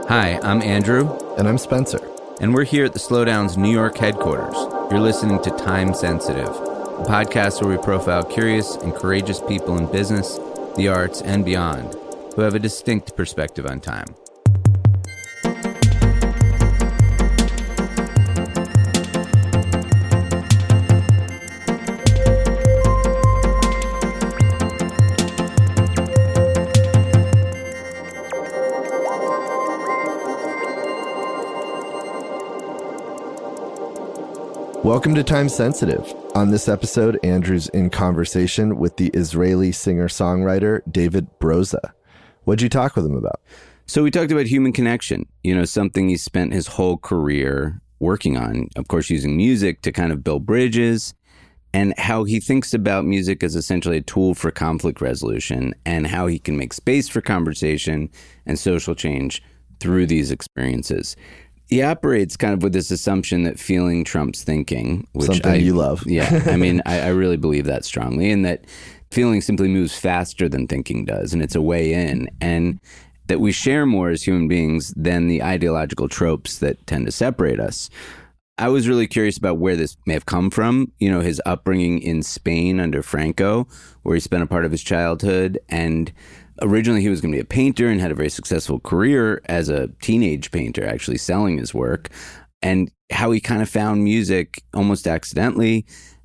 Hi, I'm Andrew. And I'm Spencer. And we're here at the Slowdown's New York headquarters. You're listening to Time Sensitive, a podcast where we profile curious and courageous people in business, the arts, and beyond who have a distinct perspective on time. Welcome to Time Sensitive. On this episode, Andrew's in conversation with the Israeli singer-songwriter David Broza. What'd you talk with him about? So we talked about human connection, something he spent his whole career working on, of course, using music to kind of build bridges, and how he thinks about music as essentially a tool for conflict resolution and how he can make space for conversation and social change through these experiences. He operates kind of with this assumption that feeling trumps thinking, which something you love. Yeah, I mean, I really believe that strongly, and that feeling simply moves faster than thinking does, and it's a way in, and that we share more as human beings than the ideological tropes that tend to separate us. I was really curious about where this may have come from, his upbringing in Spain under Franco, where he spent a part of his childhood, and originally he was going to be a painter and had a very successful career as a teenage painter, actually selling his work, and how he kind of found music almost accidentally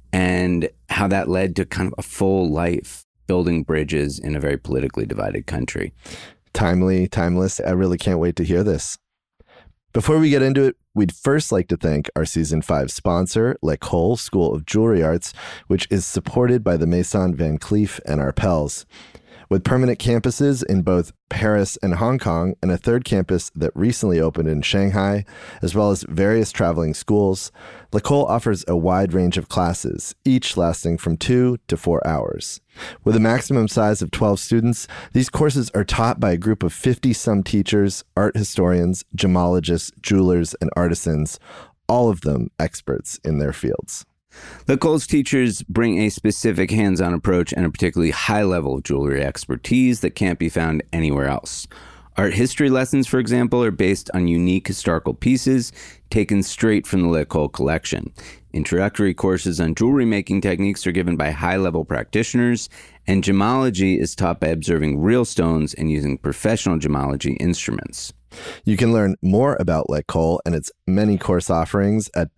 and how that led to kind of a full life building bridges in a very politically divided country. Timely, timeless. I really can't wait to hear this. Before we get into it, we'd first like to thank our Season 5 sponsor, L'École School of Jewelry Arts, which is supported by the Maison Van Cleef and Arpels. With permanent campuses in both Paris and Hong Kong, and a third campus that recently opened in Shanghai, as well as various traveling schools, L'École offers a wide range of classes, each lasting from 2 to 4 hours. With a maximum size of 12 students, these courses are taught by a group of 50-some teachers, art historians, gemologists, jewelers, and artisans, all of them experts in their fields. L'École's teachers bring a specific hands-on approach and a particularly high level of jewelry expertise that can't be found anywhere else. Art history lessons, for example, are based on unique historical pieces taken straight from the L'École collection. Introductory courses on jewelry making techniques are given by high-level practitioners, and gemology is taught by observing real stones and using professional gemology instruments. You can learn more about L'École and its many course offerings at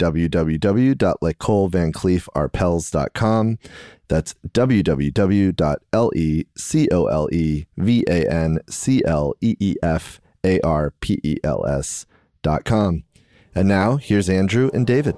www.lecolevancleefarpels.com. That's www.lecolevancleefarpels.com. And now, here's Andrew and David.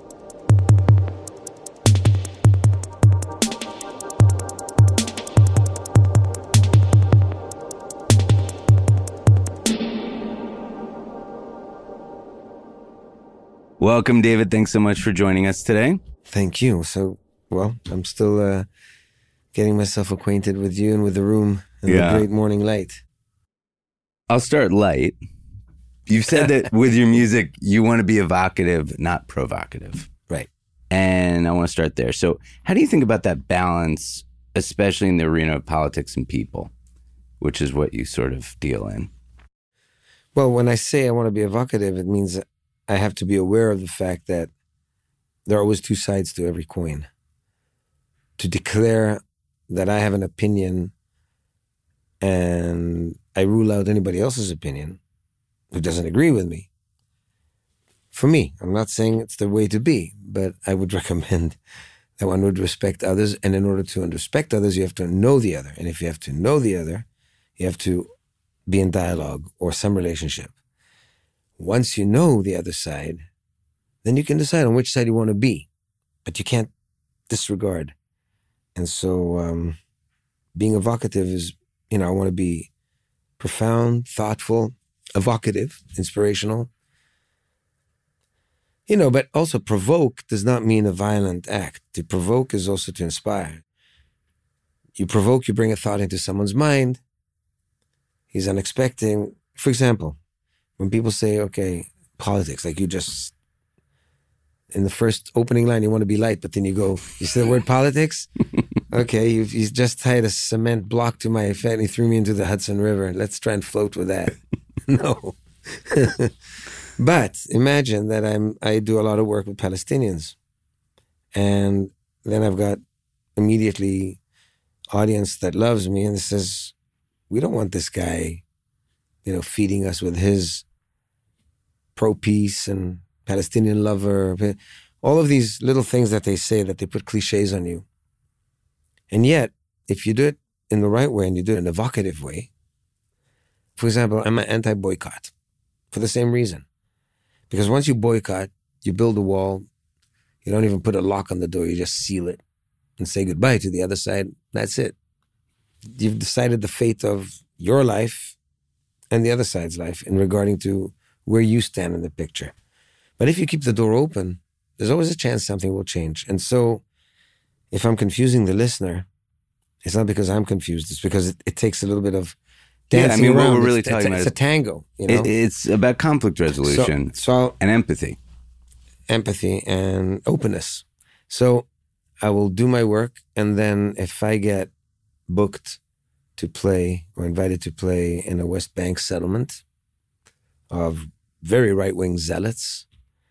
Welcome, David. Thanks so much for joining us today. Thank you. I'm still getting myself acquainted with you and with the room and the great morning light. I'll start light. You've said that with your music, you want to be evocative, not provocative. Right. And I want to start there. So how do you think about that balance, especially in the arena of politics and people, which is what you sort of deal in? Well, when I say I want to be evocative, it means I have to be aware of the fact that there are always two sides to every coin. To declare that I have an opinion and I rule out anybody else's opinion who doesn't agree with me. For me, I'm not saying it's the way to be, but I would recommend that one would respect others. And in order to respect others, you have to know the other. And if you have to know the other, you have to be in dialogue or some relationship. Once you know the other side, then you can decide on which side you want to be, but you can't disregard. And so being evocative is, I want to be profound, thoughtful, evocative, inspirational. But also provoke does not mean a violent act. To provoke is also to inspire. You provoke, you bring a thought into someone's mind. He's unexpected. For example, when people say, okay, politics, like you just, in the first opening line, you want to be light, but then you say the word politics? Okay, you've just tied a cement block to my head and he threw me into the Hudson River. Let's try and float with that. No. But imagine that I do a lot of work with Palestinians. And then I've got immediately audience that loves me and says, we don't want this guy, feeding us with his pro-peace and Palestinian lover. All of these little things that they say, that they put cliches on you. And yet, if you do it in the right way and you do it in an evocative way, for example, I'm an anti-boycott for the same reason. Because once you boycott, you build a wall, you don't even put a lock on the door, you just seal it and say goodbye to the other side. That's it. You've decided the fate of your life and the other side's life in regarding to where you stand in the picture. But if you keep the door open, there's always a chance something will change. And so if I'm confusing the listener, it's not because I'm confused, it's because it takes a little bit of dancing around. What we're really talking about is a tango. It's about conflict resolution and empathy. Empathy and openness. So I will do my work, and then if I get booked to play or invited to play in a West Bank settlement of very right-wing zealots,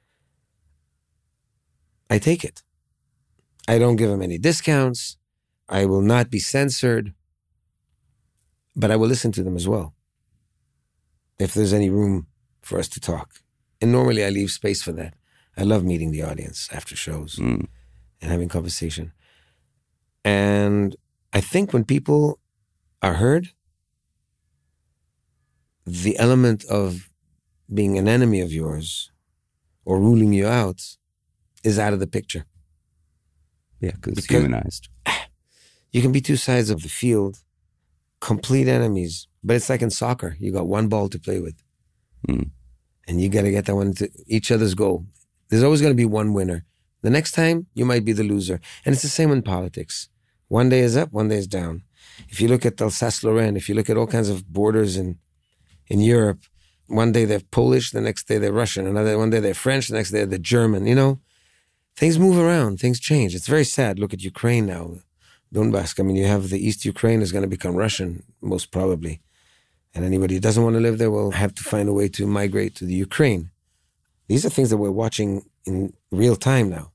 I take it. I don't give them any discounts. I will not be censored, but I will listen to them as well if there's any room for us to talk. And normally I leave space for that. I love meeting the audience after shows and having conversation. And I think when people are heard, the element of being an enemy of yours or ruling you out is out of the picture. Yeah, because it's humanized. You can be two sides of the field, complete enemies, but it's like in soccer. You got one ball to play with. And you got to get that one to each other's goal. There's always going to be one winner. The next time, you might be the loser. And it's the same in politics. One day is up, one day is down. If you look at Alsace-Lorraine, if you look at all kinds of borders in Europe, one day they're Polish, the next day they're Russian, one day they're French, the next day they're German, Things move around, things change. It's very sad. Look at Ukraine now. Donbass, you have the East Ukraine is going to become Russian, most probably. And anybody who doesn't want to live there will have to find a way to migrate to the Ukraine. These are things that we're watching in real time now.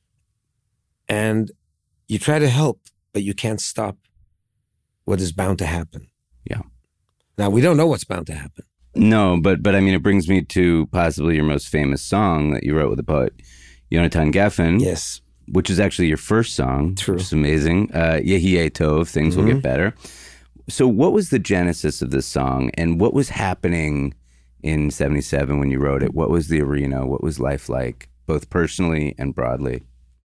And you try to help, but you can't stop what is bound to happen. Yeah. Now, we don't know what's bound to happen. No, but it brings me to possibly your most famous song that you wrote with the poet Yonatan Geffen. Yes. Which is actually your first song. True. Which is amazing. Yehiye Tov, Things Will Get Better. So what was the genesis of this song, and what was happening in 77 when you wrote it? What was the arena? What was life like, both personally and broadly?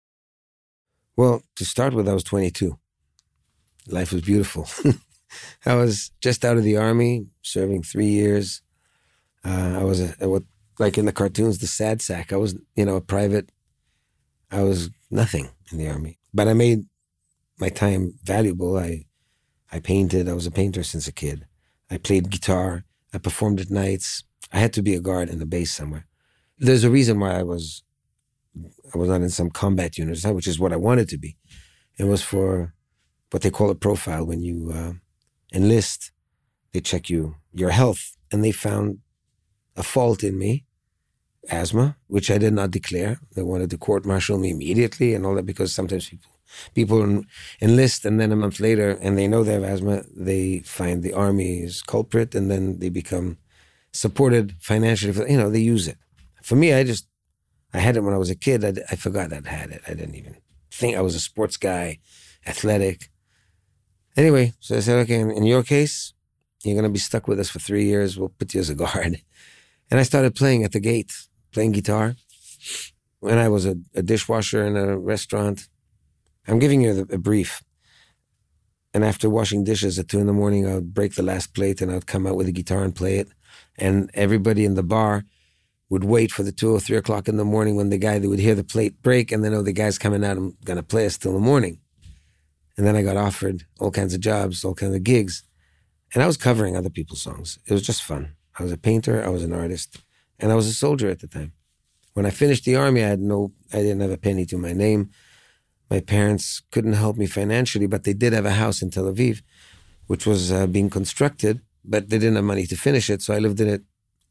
Well, to start with, I was 22. Life was beautiful. I was just out of the army, serving 3 years. I was, like in the cartoons, the sad sack. I was, a private. I was nothing in the army. But I made my time valuable. I painted. I was a painter since a kid. I played guitar. I performed at nights. I had to be a guard in the base somewhere. There's a reason why I was not in some combat unit, which is what I wanted to be. It was for what they call a profile. When you enlist, they check your health, and they found a fault in me, asthma, which I did not declare. They wanted to court-martial me immediately and all that, because sometimes people enlist, and then a month later, and they know they have asthma, they find the army's culprit, and then they become supported financially. They use it. For me, I had it when I was a kid. I forgot I had it. I didn't even think. I was a sports guy, athletic. Anyway, so I said, okay, in your case, you're going to be stuck with us for 3 years. We'll put you as a guard. And I started playing at the gate, playing guitar. When I was a dishwasher in a restaurant, I'm giving you a brief. And after washing dishes at 2 a.m, I would break the last plate, and I would come out with a guitar and play it. And everybody in the bar would wait for the 2 or 3 o'clock in the morning when they would hear the plate break, and then, the guy's coming out and going to play us till the morning. And then I got offered all kinds of jobs, all kinds of gigs. And I was covering other people's songs. It was just fun. I was a painter, I was an artist, and I was a soldier at the time. When I finished the army, I didn't have a penny to my name. My parents couldn't help me financially, but they did have a house in Tel Aviv, which was being constructed, but they didn't have money to finish it, so I lived in it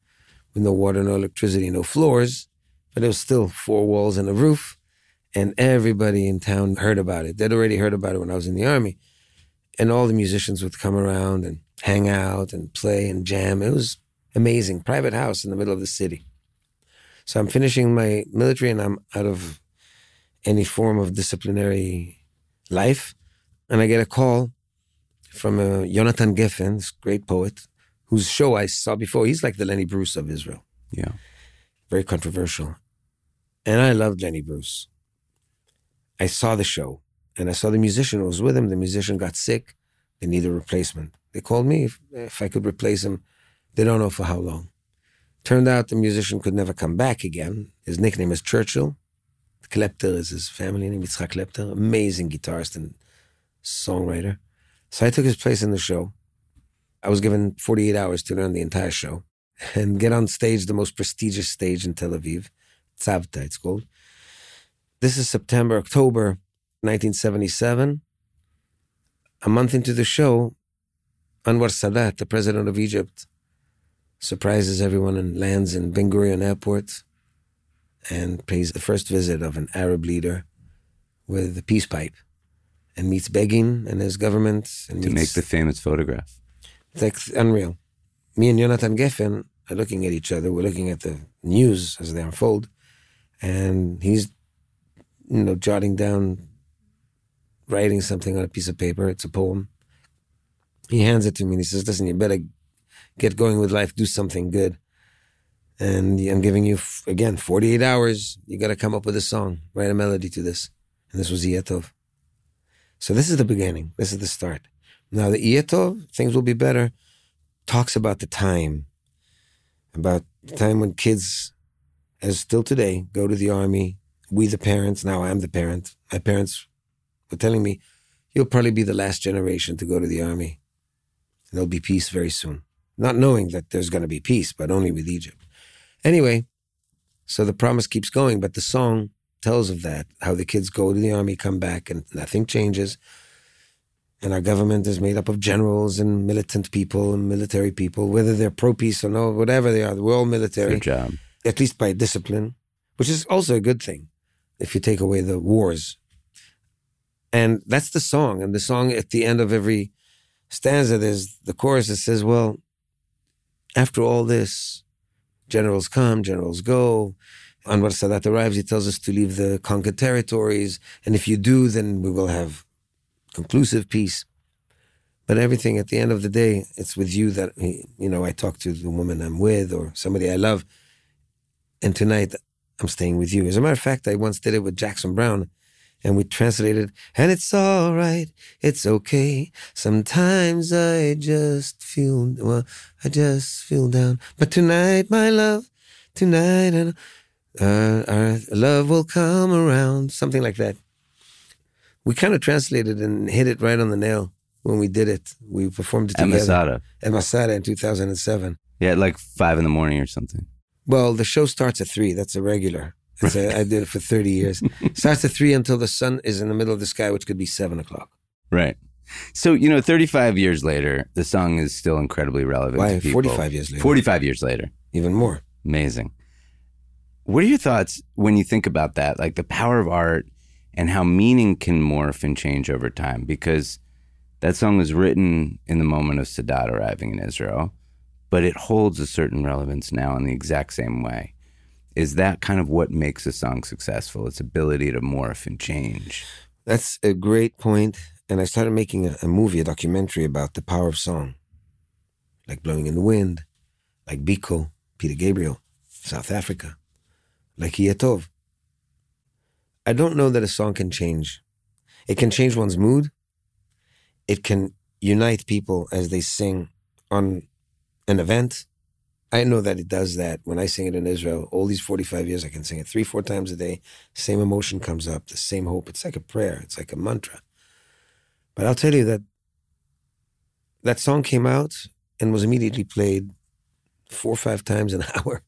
with no water, no electricity, no floors, but it was still 4 walls and a roof. And everybody in town heard about it. They'd already heard about it when I was in the army. And all the musicians would come around and hang out and play and jam. It was amazing. Private house in the middle of the city. So I'm finishing my military and I'm out of any form of disciplinary life. And I get a call from Yonatan Geffen, this great poet, whose show I saw before. He's like the Lenny Bruce of Israel. Yeah. Very controversial. And I loved Lenny Bruce. I saw the show and I saw the musician who was with him. The musician got sick. They need a replacement. They called me if I could replace him. They don't know for how long. Turned out the musician could never come back again. His nickname is Churchill. Klepter is his family name, Yitzhak Klepter. Amazing guitarist and songwriter. So I took his place in the show. I was given 48 hours to learn the entire show and get on stage, the most prestigious stage in Tel Aviv. Tzavta, it's called. This is October 1977. A month into the show, Anwar Sadat, the president of Egypt, surprises everyone and lands in Ben Gurion Airport and pays the first visit of an Arab leader with a peace pipe and meets Begin and his government. And to make the famous photograph. It's like unreal. Me and Yonatan Geffen are looking at each other. We're looking at the news as they unfold. And he's, jotting down, writing something on a piece of paper. It's a poem. He hands it to me and he says, listen, you better get going with life, do something good. And I'm giving you, again, 48 hours. You got to come up with a song, write a melody to this. And this was Iyetov. So this is the beginning. This is the start. Now the Iyetov, things will be better, talks about the time when kids, as still today, go to the army. We, the parents, now I'm the parent. My parents were telling me, you'll probably be the last generation to go to the army. And there'll be peace very soon. Not knowing that there's going to be peace, but only with Egypt. Anyway, so the promise keeps going, but the song tells of that, how the kids go to the army, come back, and nothing changes. And our government is made up of generals and militant people and military people, whether they're pro-peace or no, whatever they are, we're all military. Good job. At least by discipline, which is also a good thing if you take away the wars. And that's the song. And the song at the end of every stanza, there's the chorus that says, well, after all this, generals come, generals go. Anwar Sadat arrives, he tells us to leave the conquered territories. And if you do, then we will have conclusive peace. But everything at the end of the day, it's with you that, I talk to the woman I'm with or somebody I love. And tonight, I'm staying with you. As a matter of fact, I once did it with Jackson Browne, and we translated, and it's all right, it's okay. Sometimes I just feel down. But tonight, my love, tonight, our love will come around. Something like that. We kind of translated and hit it right on the nail when we did it. We performed it together. At Masada in 2007. Yeah, at like 5 a.m. or something. Well, the show starts at 3. That's a regular. I did it for 30 years. Starts at 3 until the sun is in the middle of the sky, which could be 7 o'clock. Right. So, 35 years later, the song is still incredibly relevant Why? to people. 45 years later. 45 years later. Even more. Amazing. What are your thoughts when you think about that? Like the power of art and how meaning can morph and change over time? Because that song was written in the moment of Sadat arriving in Israel, but it holds a certain relevance now in the exact same way. Is that kind of what makes a song successful? Its ability to morph and change? That's a great point. And I started making a movie, a documentary about the power of song. Like Blowing in the Wind, like Biko, Peter Gabriel, South Africa, like Iyetov. I don't know that a song can change. It can change one's mood. It can unite people as they sing on an event. I know that it does that. When I sing it in Israel, all these 45 years, I can sing it 3-4 times a day. Same emotion comes up, the same hope. It's like a prayer. It's like a mantra. But I'll tell you that that song came out and was immediately played 4 or 5 times an hour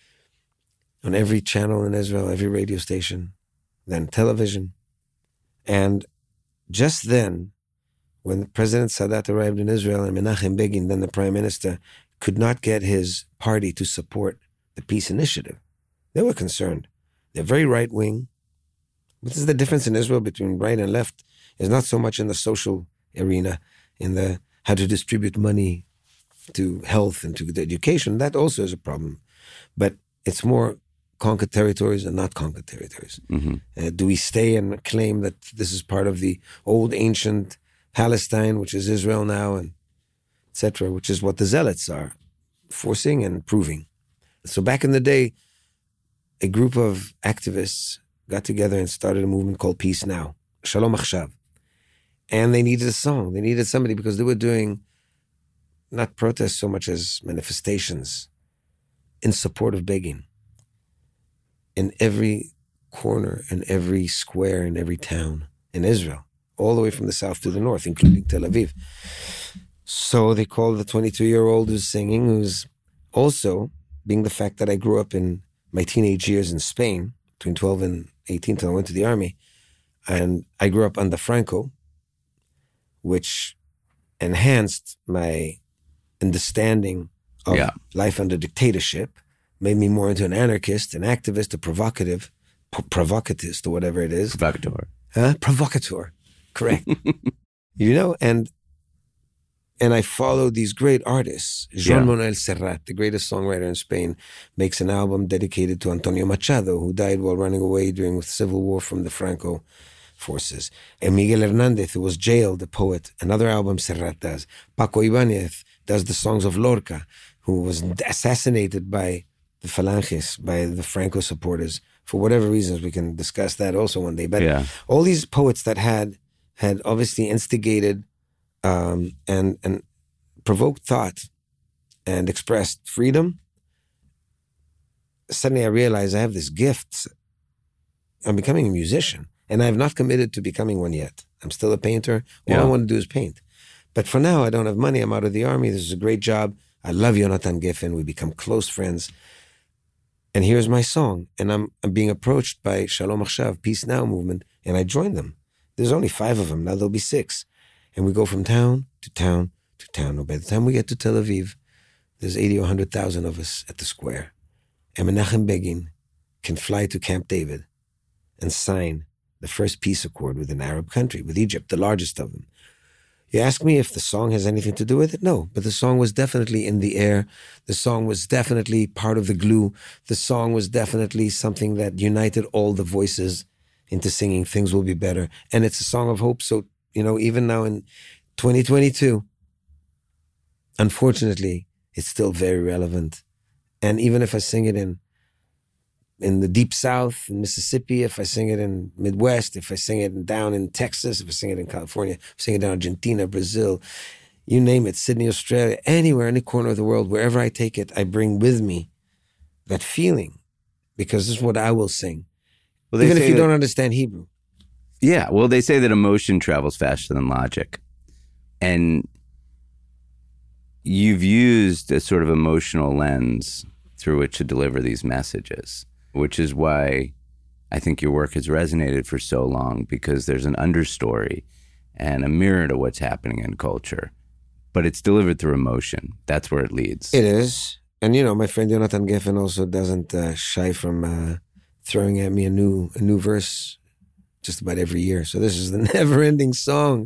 on every channel in Israel, every radio station, then television. And just then, when President Sadat arrived in Israel and Menachem Begin, then the prime minister, could not get his party to support the Peace Initiative. They were concerned. They're very right-wing. This is the difference in Israel between right and left, is not so much in the social arena, in the how to distribute money to health and to education. That also is a problem. But it's more conquered territories and not conquered territories. Mm-hmm. Do we stay and claim that this is part of the old ancient Palestine, which is Israel now, and etc., which is what the zealots are forcing and proving. So back in the day, a group of activists got together and started a movement called Peace Now, Shalom Achshav. And they needed a song. They needed somebody because they were doing not protests so much as manifestations in support of Begin. In every corner, in every square, in every town in Israel, all the way from the south to the north, including Tel Aviv. So they called the 22-year-old who's singing, who's also, being the fact that I grew up in my teenage years in Spain, between 12 and 18 till I went to the army, and I grew up under Franco, which enhanced my understanding of life under dictatorship, made me more into an anarchist, an activist, a provocatist, or whatever it is. Provocateur. Provocateur, correct. And I followed these great artists. Joan Manuel Serrat, the greatest songwriter in Spain, makes an album dedicated to Antonio Machado, who died while running away during the civil war from the Franco forces. And Miguel Hernández, who was jailed, the poet, another album Serrat does. Paco Ibáñez does the songs of Lorca, who was assassinated by the Falanges, by the Franco supporters. For whatever reasons, we can discuss that also one day. But all these poets that had obviously instigated and provoked thought and expressed freedom, suddenly I realized I have this gift. I'm becoming a musician, and I have not committed to becoming one yet. I'm still a painter. All I want to do is paint. But for now, I don't have money. I'm out of the army. This is a great job. I love Yonatan Geffen. We become close friends. And here's my song. And I'm being approached by Shalom Achshav, Peace Now movement, and I joined them. There's only 5 of them. Now there'll be 6. And we go from town to town to town. And by the time we get to Tel Aviv, there's 80 or 100,000 of us at the square. And Menachem Begin can fly to Camp David and sign the first peace accord with an Arab country, with Egypt, the largest of them. You ask me if the song has anything to do with it? No, but the song was definitely in the air. The song was definitely part of the glue. The song was definitely something that united all the voices into singing Things Will Be Better. And it's a song of hope. So, even now in 2022, unfortunately, it's still very relevant. And even if I sing it in the deep South, in Mississippi, if I sing it in Midwest, if I sing it down in Texas, if I sing it in California, if I sing it down in Argentina, Brazil, you name it, Sydney, Australia, anywhere, any corner of the world, wherever I take it, I bring with me that feeling, because this is what I will sing. Well, even if you don't understand Hebrew. Yeah, well, they say that emotion travels faster than logic. And you've used a sort of emotional lens through which to deliver these messages, which is why I think your work has resonated for so long, because there's an understory and a mirror to what's happening in culture. But it's delivered through emotion. That's where it leads. It is. And, my friend Yonatan Geffen also doesn't shy from throwing at me a new verse just about every year. So this is the never-ending song,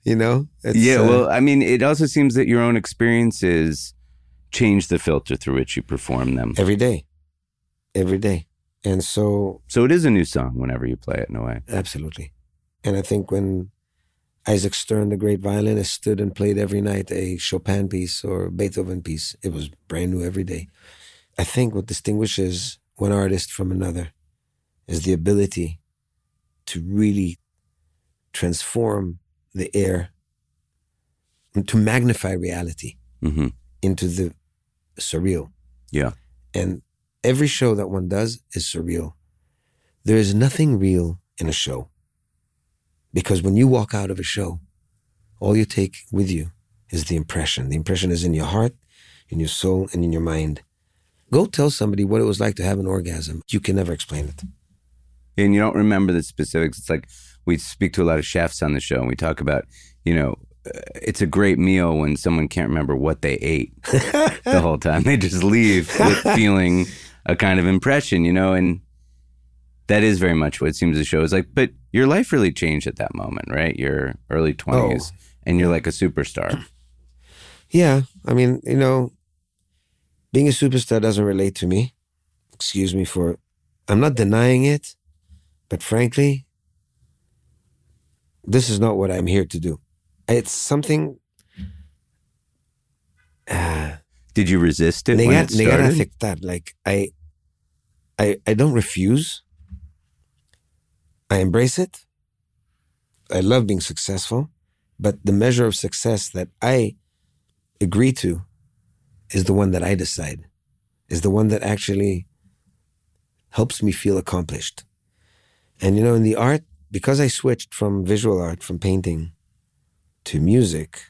it also seems that your own experiences change the filter through which you perform them. Every day. And so it is a new song whenever you play it, in a way. Absolutely. And I think when Isaac Stern, the great violinist, stood and played every night a Chopin piece or Beethoven piece, it was brand new every day. I think what distinguishes one artist from another is the ability to really transform the air, and to magnify reality into the surreal. Yeah. And every show that one does is surreal. There is nothing real in a show. Because when you walk out of a show, all you take with you is the impression. The impression is in your heart, in your soul, and in your mind. Go tell somebody what it was like to have an orgasm. You can never explain it. And you don't remember the specifics. It's like we speak to a lot of chefs on the show, and we talk about, it's a great meal when someone can't remember what they ate the whole time. They just leave with feeling a kind of impression, and that is very much what it seems the show is like. But your life really changed at that moment, right? Your early 20s, and you're like a superstar. Yeah. I mean, being a superstar doesn't relate to me. Excuse me I'm not denying it, but frankly, this is not what I'm here to do. It's something... Did you resist it when it started? Afectar. Like, I don't refuse. I embrace it. I love being successful, but the measure of success that I agree to is the one that I decide, is the one that actually helps me feel accomplished. And in the art, because I switched from visual art, from painting to music,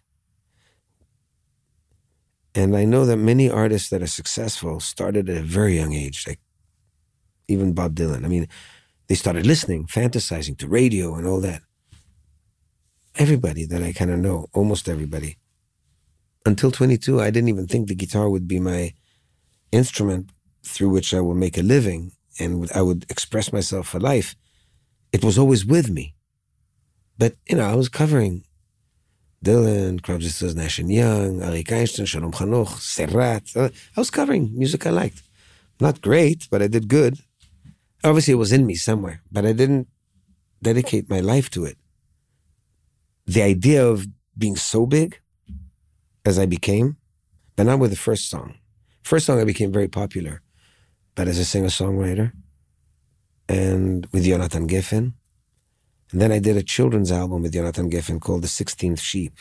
and I know that many artists that are successful started at a very young age, like even Bob Dylan. I mean, they started listening, fantasizing to radio and all that. Everybody that I kind of know, almost everybody. Until 22, I didn't even think the guitar would be my instrument through which I will make a living and I would express myself for life. It was always with me. But, I was covering Dylan, Crosby, Stills, Nash & Young, Arik Einstein, Shalom Chanoch, Serrat. I was covering music I liked. Not great, but I did good. Obviously, it was in me somewhere, but I didn't dedicate my life to it. The idea of being so big as I became, but not with the first song. First song, I became very popular, but as a singer-songwriter and with Yonatan Geffen. And then I did a children's album with Yonatan Geffen called The 16th Sheep,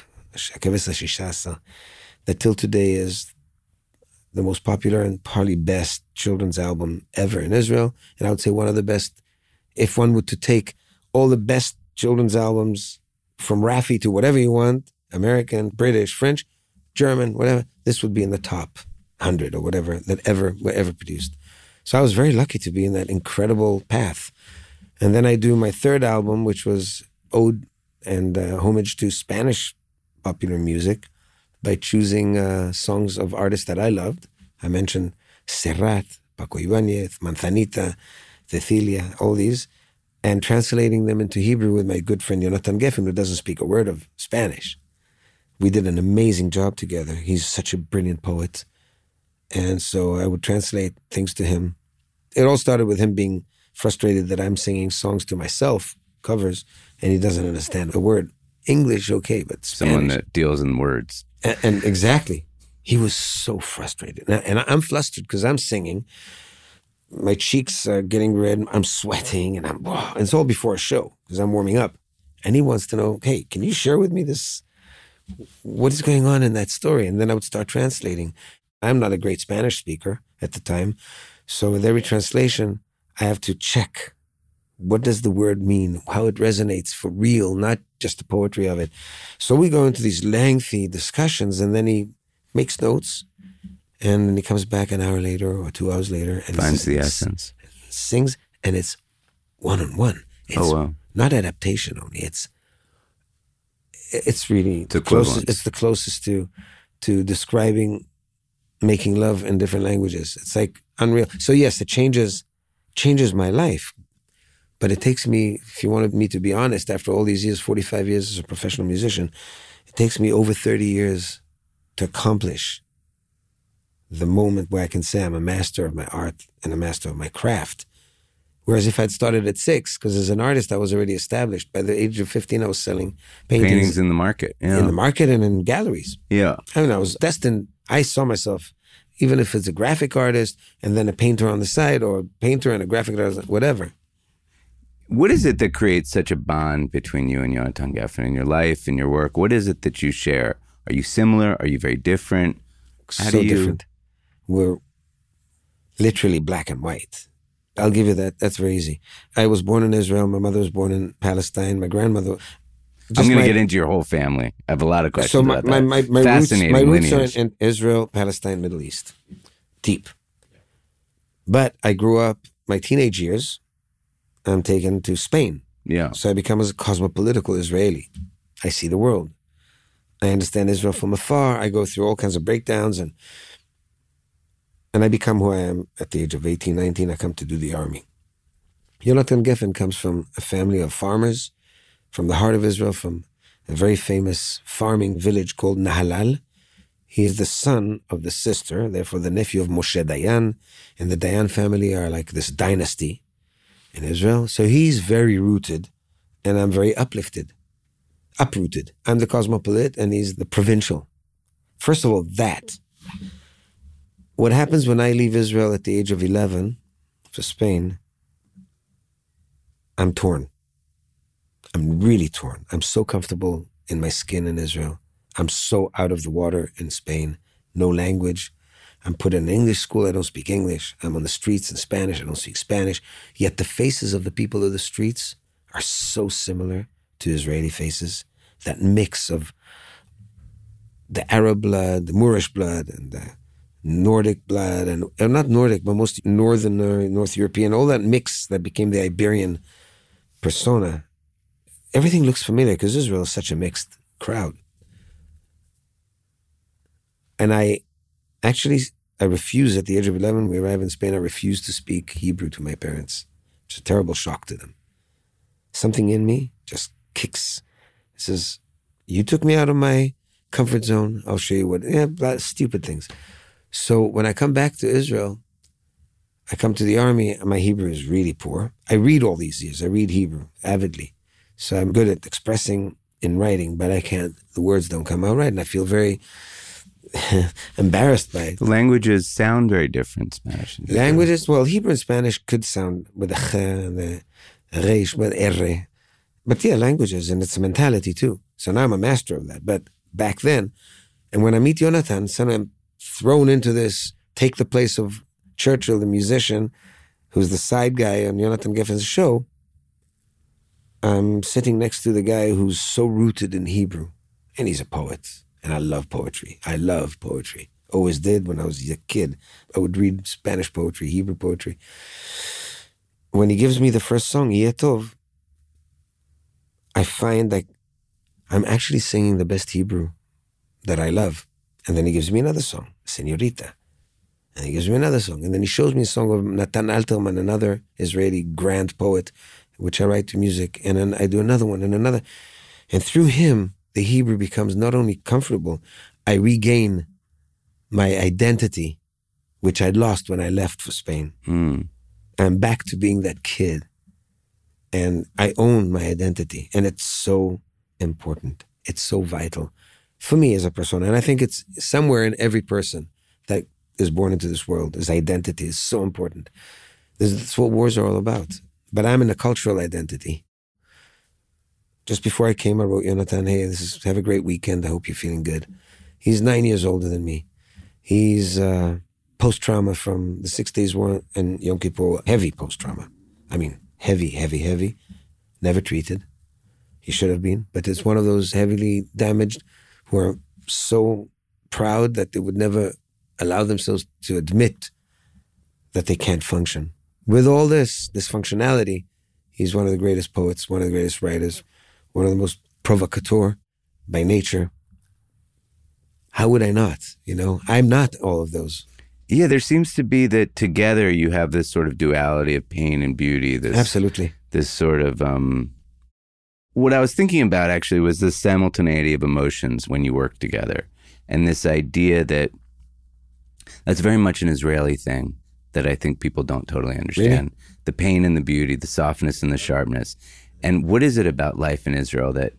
that till today is the most popular and probably best children's album ever in Israel. And I would say one of the best, if one were to take all the best children's albums from Raffi to whatever you want, American, British, French, German, whatever, this would be in the top 100 or whatever that were ever produced. So I was very lucky to be in that incredible path. And then I do my third album, which was ode and homage to Spanish popular music, by choosing songs of artists that I loved. I mentioned Serrat, Paco Ibáñez, Manzanita, Cecilia, all these, and translating them into Hebrew with my good friend Yonatan Geffen, who doesn't speak a word of Spanish. We did an amazing job together. He's such a brilliant poet. And so I would translate things to him. It all started with him being frustrated that I'm singing songs to myself, covers, and he doesn't understand a word. English, okay, but Spanish. Someone that deals in words. And exactly. He was so frustrated. And I'm flustered because I'm singing. My cheeks are getting red. I'm sweating. And it's all before a show because I'm warming up. And he wants to know, hey, can you share with me what is going on in that story? And then I would start translating. I'm not a great Spanish speaker at the time. So with every translation, I have to check. What does the word mean? How it resonates for real, not just the poetry of it. So we go into these lengthy discussions, and then he makes notes, and then he comes back an hour later or 2 hours later and finds the essence, sings, and it's one-on-one. It's not adaptation only. It's really the closest. It's the closest to describing making love in different languages. It's like unreal. So yes, it changes my life. But it takes me, if you wanted me to be honest, after all these years, 45 years as a professional musician, it takes me over 30 years to accomplish the moment where I can say I'm a master of my art and a master of my craft. Whereas if I'd started at 6, because as an artist I was already established. By the age of 15, I was selling paintings in the market. Yeah. In the market and in galleries. Yeah. I mean, I was destined, I saw myself, even if it's a graphic artist and then a painter on the side, or a painter and a graphic artist, whatever. What is it that creates such a bond between you and Yonatan Geffen in your life, in your work? What is it that you share? Are you similar? Are you very different? Different. We're literally black and white. I'll give you that. That's very easy. I was born in Israel. My mother was born in Palestine. My grandmother... I'm going to get into your whole family. I have a lot of questions about that. My roots are in Israel, Palestine, Middle East. Deep. But I grew up, my teenage years, I'm taken to Spain. Yeah. So I become a cosmopolitical Israeli. I see the world. I understand Israel from afar. I go through all kinds of breakdowns, and And I become who I am at the age of 18, 19. I come to do the army. Yonatan Geffen comes from a family of farmers from the heart of Israel, from a very famous farming village called Nahalal. He is the son of the sister, therefore the nephew of Moshe Dayan. And the Dayan family are like this dynasty in Israel. So he's very rooted, and I'm very uprooted. I'm the cosmopolite, and he's the provincial. First of all, that. What happens when I leave Israel at the age of 11 for Spain, I'm torn. I'm really torn. I'm so comfortable in my skin in Israel. I'm so out of the water in Spain. No language. I'm put in an English school. I don't speak English. I'm on the streets in Spanish. I don't speak Spanish. Yet the faces of the people of the streets are so similar to Israeli faces. That mix of the Arab blood, the Moorish blood, and the Nordic blood, and not Nordic, but most North European, all that mix that became the Iberian persona. Everything looks familiar because Israel is such a mixed crowd. And I refuse at the age of 11, we arrive in Spain, I refuse to speak Hebrew to my parents. It's a terrible shock to them. Something in me just kicks. It says, you took me out of my comfort zone. I'll show you what, stupid things. So when I come back to Israel, I come to the army, and my Hebrew is really poor. I read all these years. I read Hebrew avidly. So I'm good at expressing in writing, but the words don't come out right. And I feel very embarrassed by it. Languages sound very different, Spanish. Languages, well, Hebrew and Spanish could sound with the ch and the reish, with r. But yeah, languages, and it's a mentality too. So now I'm a master of that. But back then, and when I meet Yonatan, suddenly I'm thrown into this, take the place of Churchill, the musician, who's the side guy on Yonatan Geffen's show. I'm sitting next to the guy who's so rooted in Hebrew. And he's a poet. And I love poetry. I love poetry. Always did when I was a kid. I would read Spanish poetry, Hebrew poetry. When he gives me the first song, Yeh Tov, I find that I'm actually singing the best Hebrew that I love. And then he gives me another song, Señorita. And he gives me another song. And then he shows me a song of Natan Alterman, another Israeli grand poet, which I write to music. And then I do another one and another. And through him, the Hebrew becomes not only comfortable, I regain my identity, which I'd lost when I left for Spain. I'm back to being that kid. And I own my identity. And it's so important. It's so vital for me as a person. And I think it's somewhere in every person that is born into this world. His identity is so important. That's what wars are all about. But I'm in a cultural identity. Just before I came, I wrote Yonatan, hey, have a great weekend. I hope you're feeling good. He's 9 years older than me. He's post-trauma from the 6 Days War and Yom Kippur, heavy post-trauma. I mean, heavy, never treated. He should have been, but it's one of those heavily damaged who are so proud that they would never allow themselves to admit that they can't function. With all this functionality, he's one of the greatest poets, one of the greatest writers, one of the most provocateur by nature. How would I not? I'm not all of those. Yeah, there seems to be that together you have this sort of duality of pain and beauty. Absolutely. This sort of, what I was thinking about actually was the simultaneity of emotions when you work together. And this idea that's very much an Israeli thing that I think people don't totally understand. Really? The pain and the beauty, the softness and the sharpness. And what is it about life in Israel that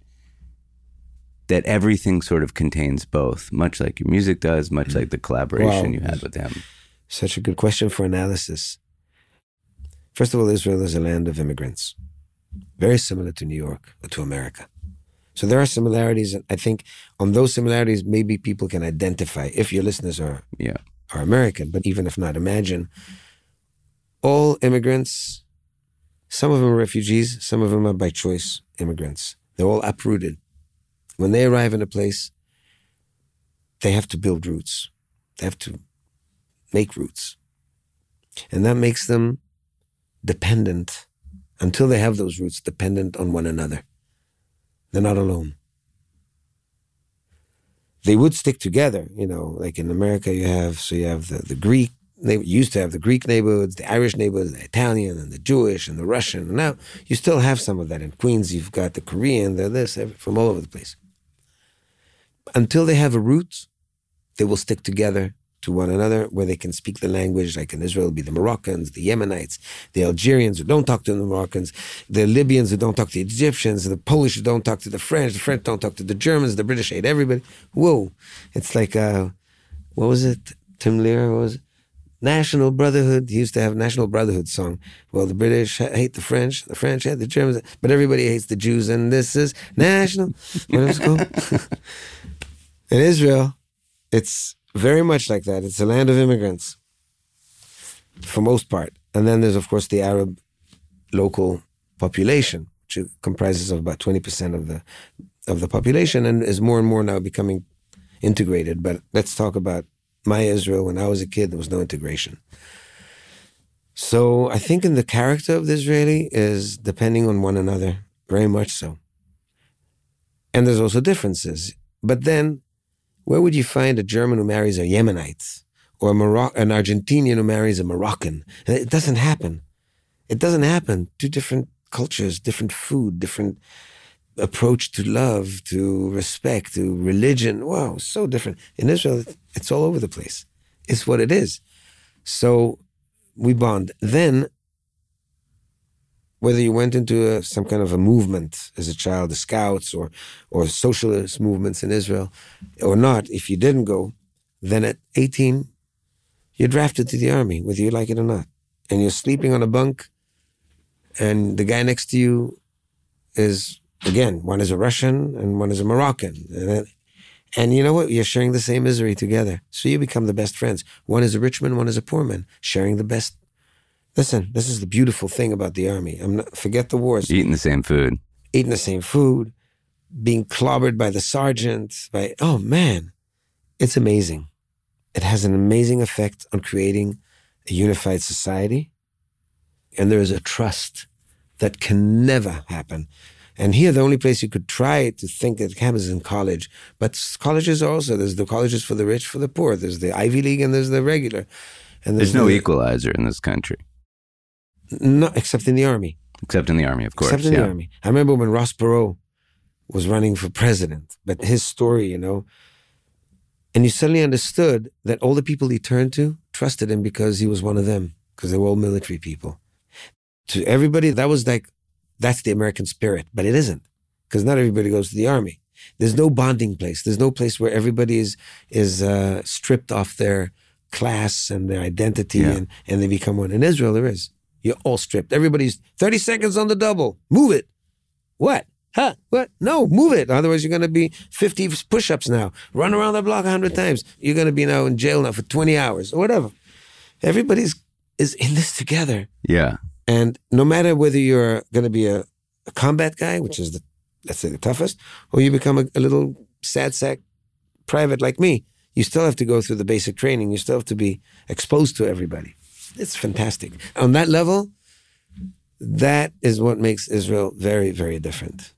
everything sort of contains both, much like your music does, much like the collaboration you had with him? Such a good question for analysis. First of all, Israel is a land of immigrants, very similar to New York or to America. So there are similarities, and I think on those similarities, maybe people can identify, if your listeners are American, but even if not, imagine all immigrants, some of them are refugees, some of them are by choice immigrants. They're all uprooted. When they arrive in a place, they have to build roots. They have to make roots. And that makes them dependent, until they have those roots, dependent on one another. They're not alone. They would stick together, like in America you have the Greek They used to have the Greek neighborhoods, the Irish neighborhoods, the Italian and the Jewish and the Russian. And now you still have some of that. In Queens, you've got the Korean, the this, from all over the place. Until they have a root, they will stick together to one another where they can speak the language. Like in Israel, it'll be the Moroccans, the Yemenites, the Algerians who don't talk to the Moroccans, the Libyans who don't talk to the Egyptians, the Polish who don't talk to the French don't talk to the Germans, the British hate everybody. Whoa. It's like, what was it? Tim Lear, what was it? National Brotherhood. He used to have a National Brotherhood song. Well, the British hate the French hate the Germans, but everybody hates the Jews, and this is national. What was it called? In Israel, it's very much like that. It's a land of immigrants, for most part. And then there's, of course, the Arab local population, which comprises of about 20% of the population, and is more and more now becoming integrated. But let's talk about my Israel. When I was a kid, there was no integration. So I think in the character of the Israeli is depending on one another, very much so. And there's also differences. But then, where would you find a German who marries a Yemenite? Or an Argentinian who marries a Moroccan? It doesn't happen. It doesn't happen. Two different cultures, different food, different approach to love, to respect, to religion. Wow, so different. In Israel, it's all over the place. It's what it is. So we bond. Then, whether you went into some kind of a movement as a child, the Scouts or socialist movements in Israel, or not, if you didn't go, then at 18, you're drafted to the army, whether you like it or not. And you're sleeping on a bunk, and the guy next to you is, again, one is a Russian and one is a Moroccan. And you know what? You're sharing the same misery together. So you become the best friends. One is a rich man, one is a poor man, sharing the best. Listen, this is the beautiful thing about the army. Forget the wars. Eating the same food. Eating the same food, being clobbered by the sergeant, oh man, it's amazing. It has an amazing effect on creating a unified society. And there is a trust that can never happen. And here, the only place you could try to think that it happens is in college. But colleges are also, there's the colleges for the rich, for the poor. There's the Ivy League and there's the regular. And there's no equalizer in this country. No, except in the army. Except in the army, of course. Except in the army. I remember when Ross Perot was running for president, but his story, and you suddenly understood that all the people he turned to trusted him because he was one of them, because they were all military people. To everybody, that's the American spirit, but it isn't, because not everybody goes to the army. There's no bonding place. There's no place where everybody is stripped off their class and their identity and they become one. In Israel, there is. You're all stripped. Everybody's 30 seconds on the double. Move it. What? Huh? What? No, move it. Otherwise, you're going to be 50 push-ups now. Run around the block 100 times. You're going to be now in jail now for 20 hours or whatever. Everybody is in this together. Yeah. And no matter whether you're going to be a combat guy, which is let's say the toughest, or you become a little sad sack private like me, you still have to go through the basic training. You still have to be exposed to everybody. It's fantastic. On that level, that is what makes Israel very, very different.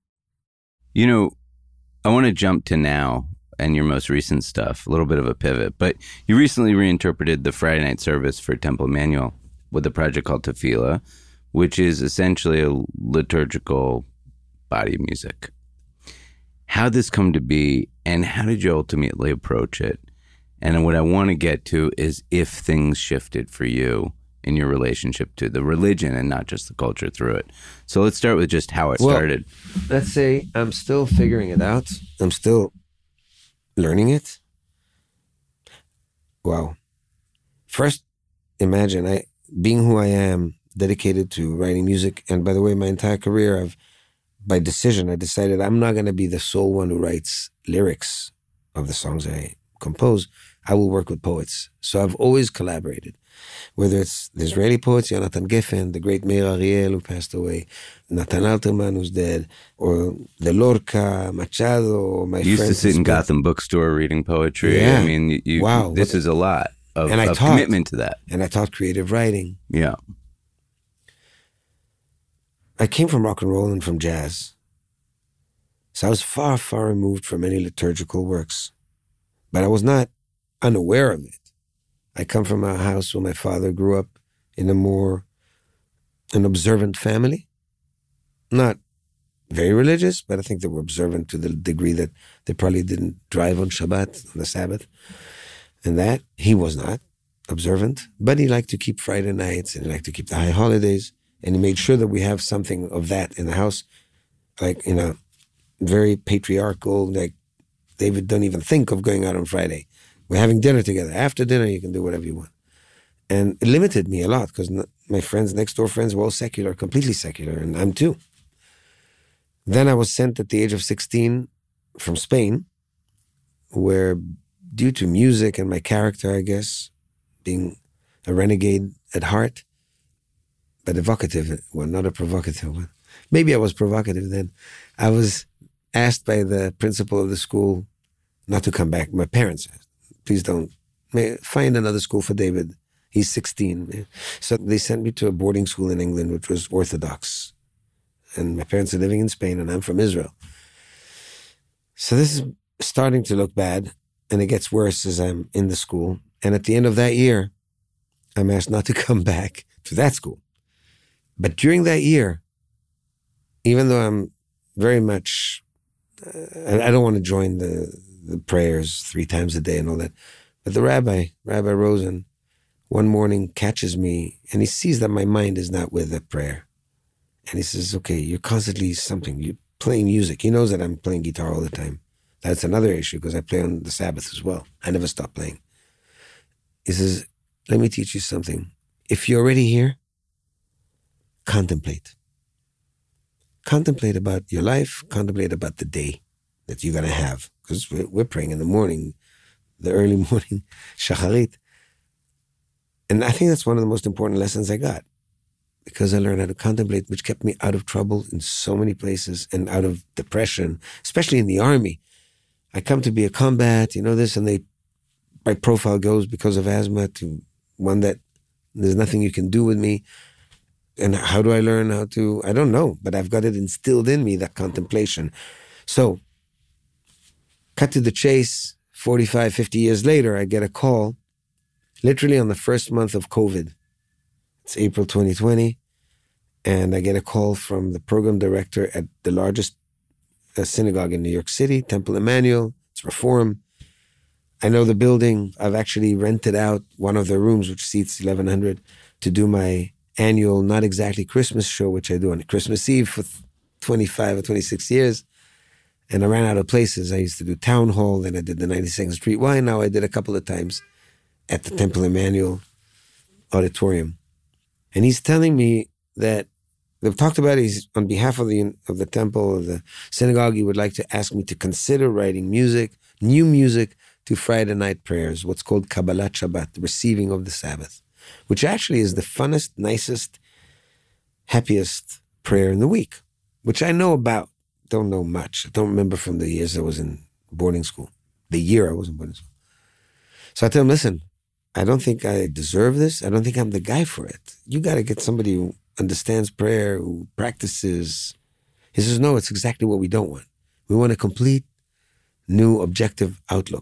I want to jump to now and your most recent stuff, a little bit of a pivot, but you recently reinterpreted the Friday night service for Temple Emmanuel with a project called Tefillah, which is essentially a liturgical body of music. How did this come to be, and how did you ultimately approach it? And what I want to get to is if things shifted for you in your relationship to the religion and not just the culture through it. So let's start with just how it started. Let's say I'm still figuring it out. I'm still learning it. Wow. First, imagine being who I am, dedicated to writing music. And by the way, my entire career, by decision, I decided I'm not going to be the sole one who writes lyrics of the songs I compose. I will work with poets. So I've always collaborated. Whether it's the Israeli poets, Yonatan Geffen, the great Meir Ariel, who passed away, Nathan Alterman, who's dead, or the Lorca, Machado, my friends. You used to sit in Gotham bookstore reading poetry. Yeah. I mean, this is a lot of commitment to that. And I taught creative writing. Yeah. I came from rock and roll and from jazz. So I was far, far removed from any liturgical works. But I was not unaware of it. I come from a house where my father grew up in an observant family. Not very religious, but I think they were observant to the degree that they probably didn't drive on Shabbat, on the Sabbath. And that, he was not observant, but he liked to keep Friday nights and he liked to keep the high holidays. And he made sure that we have something of that in the house, like in a very patriarchal, like David, don't even think of going out on Friday. We're having dinner together. After dinner, you can do whatever you want. And it limited me a lot because my friends, next door friends, were all secular, completely secular, and I'm too. Then I was sent at the age of 16 from Spain, where due to music and my character, I guess, being a renegade at heart, but evocative, well, not a provocative one. Maybe I was provocative then. I was asked by the principal of the school not to come back. My parents asked, please don't. Find another school for David. He's 16. So they sent me to a boarding school in England, which was Orthodox. And my parents are living in Spain, and I'm from Israel. So this is starting to look bad, and it gets worse as I'm in the school. And at the end of that year, I'm asked not to come back to that school. But during that year, even though I'm very much, I don't want to join the prayers 3 times a day and all that, but the Rabbi Rosen, one morning catches me, and he sees that my mind is not with the prayer. And he says, okay, you're constantly you're playing music. He knows that I'm playing guitar all the time. That's another issue because I play on the Sabbath as well. I never stop playing. He says, let me teach you something. If you're already here, contemplate. Contemplate about your life, contemplate about the day that you're going to have. Because we're praying in the morning, the early morning, shacharit. And I think that's one of the most important lessons I got. Because I learned how to contemplate, which kept me out of trouble in so many places and out of depression, especially in the army. I come to be a combat, this, and my profile goes because of asthma to one that there's nothing you can do with me. And how do I learn how to? I don't know, but I've got it instilled in me, that contemplation. So, cut to the chase, 45, 50 years later, I get a call, literally on the first month of COVID. It's April 2020, and I get a call from the program director at the largest synagogue in New York City, Temple Emmanuel. It's Reform. I know the building. I've actually rented out one of the rooms, which seats 1,100, to do my annual, not exactly Christmas show, which I do on Christmas Eve for 25 or 26 years. And I ran out of places. I used to do Town Hall, then I did the 92nd Street Y. Now I did a couple of times at the Temple Emmanuel Auditorium. And he's telling me that they've talked about it. He's on behalf of the temple, of the synagogue, he would like to ask me to consider writing new music to Friday night prayers, what's called Kabbalat Shabbat, the receiving of the Sabbath, which actually is the funnest, nicest, happiest prayer in the week, which I know about, don't know much. I don't remember from the years I was in boarding school, the year I was in boarding school. So I tell him, listen, I don't think I deserve this. I don't think I'm the guy for it. You got to get somebody who understands prayer, who practices. He says, no, it's exactly what we don't want. We want a complete, new, objective outlook.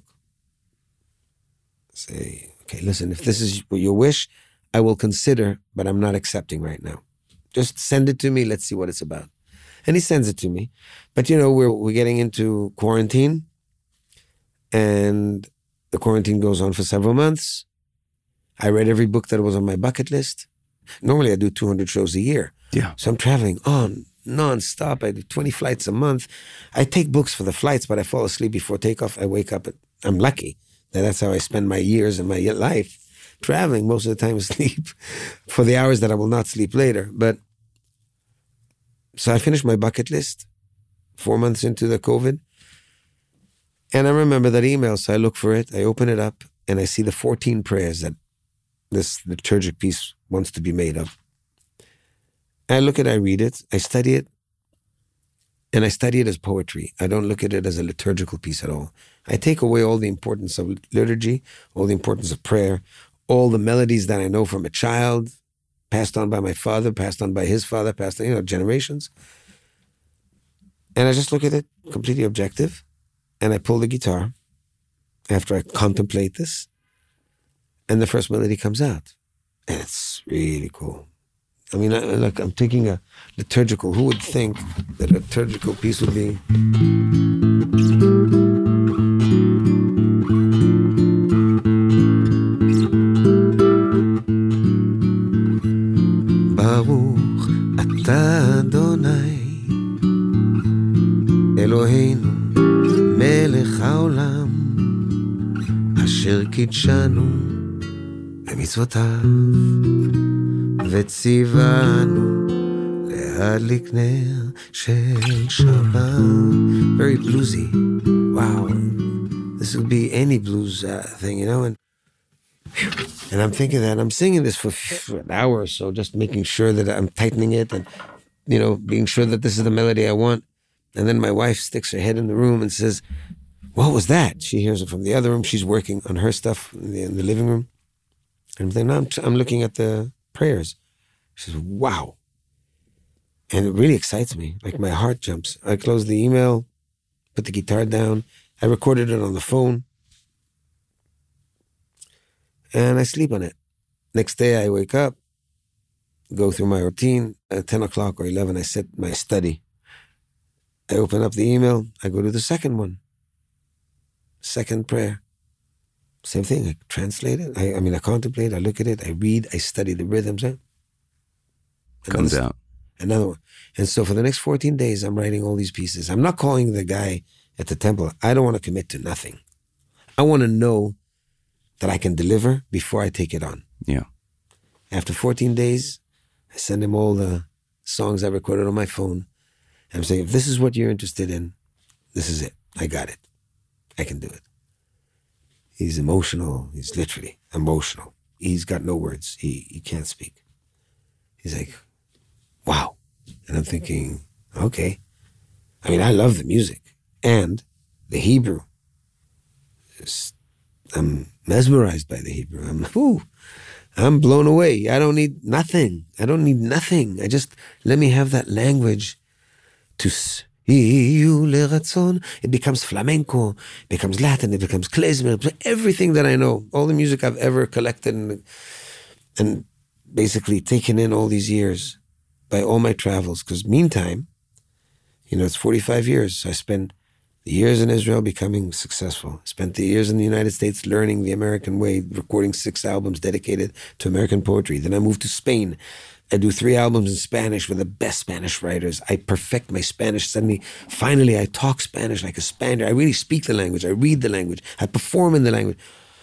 Say, okay, listen, if this is your wish, I will consider, but I'm not accepting right now. Just send it to me. Let's see what it's about. And he sends it to me. But, we're getting into quarantine, and the quarantine goes on for several months. I read every book that was on my bucket list. Normally I do 200 shows a year. Yeah. So I'm traveling on nonstop. I do 20 flights a month. I take books for the flights, but I fall asleep before takeoff. I wake up. I'm lucky that that's how I spend my years and my life, traveling most of the time, sleep for the hours that I will not sleep later. But so I finished my bucket list 4 months into the COVID. And I remember that email. So I look for it. I open it up and I see the 14 prayers that this liturgic piece wants to be made of. I look at it, I read it, I study it, and I study it as poetry. I don't look at it as a liturgical piece at all. I take away all the importance of liturgy, all the importance of prayer, all the melodies that I know from a child, passed on by my father, passed on by his father, passed on, generations. And I just look at it completely objective, and I pull the guitar after I contemplate this, and the first melody comes out. And it's really cool. I mean, like I'm taking a liturgical. Who would think that a liturgical piece would be? Baruch atah Adonai Eloheinu melech haolam asher קידשנו במצוותיו וציוונו להדליק נר של שבת. Very bluesy. Wow. This would be any blues thing, you know? And I'm thinking that I'm singing this for an hour or so, just making sure that I'm tightening it and, you know, being sure that this is the melody I want. And then my wife sticks her head in the room and says, "What was that?" She hears it from the other room. She's working on her stuff in the living room. And then I'm looking at the prayers. She says, "Wow." And it really excites me. Like my heart jumps. I close the email, put the guitar down. I recorded it on the phone. And I sleep on it. Next day I wake up, go through my routine. At 10 o'clock or 11, I set my study. I open up the email. I go to the second one. Second prayer. Same thing. I translate it. I contemplate. I look at it. I read. I study the rhythms. Comes out. Another one. And so for the next 14 days, I'm writing all these pieces. I'm not calling the guy at the temple. I don't want to commit to nothing. I want to know that I can deliver before I take it on. Yeah. After 14 days, I send him all the songs I recorded on my phone. And I'm saying, if this is what you're interested in, this is it. I got it. I can do it. He's emotional. He's literally emotional. He's got no words. He can't speak. He's like, wow. And I'm thinking, okay. I mean, I love the music and the Hebrew. I'm mesmerized by the Hebrew. I'm blown away. I don't need nothing. I just, let me have that language to it becomes flamenco, it becomes Latin, it becomes klezmer, everything that I know, all the music I've ever collected and basically taken in all these years by all my travels. Because meantime, you know, it's 45 years. So I spent the years in Israel becoming successful. Spent the years in the United States learning the American way, recording 6 albums dedicated to American poetry. Then I moved to Spain. I do 3 albums in Spanish with the best Spanish writers. I perfect my Spanish. Finally, I talk Spanish like a Spaniard. I really speak the language. I read the language. I perform in the language.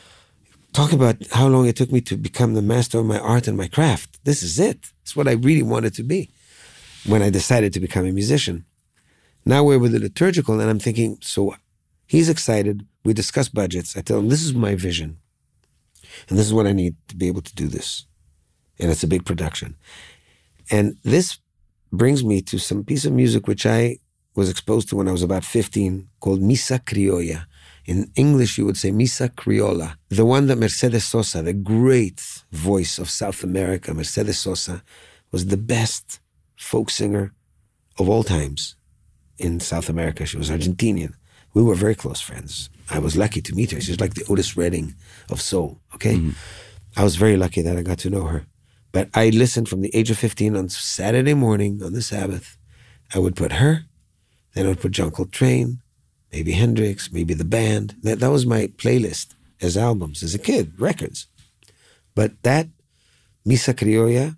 Talk about how long it took me to become the master of my art and my craft. This is it. It's what I really wanted to be when I decided to become a musician. Now we're with the liturgical, and I'm thinking, so he's excited. We discuss budgets. I tell him, this is my vision. And this is what I need to be able to do this. And it's a big production. And this brings me to some piece of music which I was exposed to when I was about 15, called Misa Criolla. In English, you would say Misa Criolla. The one that Mercedes Sosa, the great voice of South America, Mercedes Sosa, was the best folk singer of all times in South America. She was Argentinian. We were very close friends. I was lucky to meet her. She's like the Otis Redding of soul, okay? Mm-hmm. I was very lucky that I got to know her. But I listened from the age of 15 on Saturday morning on the Sabbath. I would put her, then I would put John Coltrane, maybe Hendrix, maybe the band. That was my playlist as albums, as a kid, records. But that Misa Criolla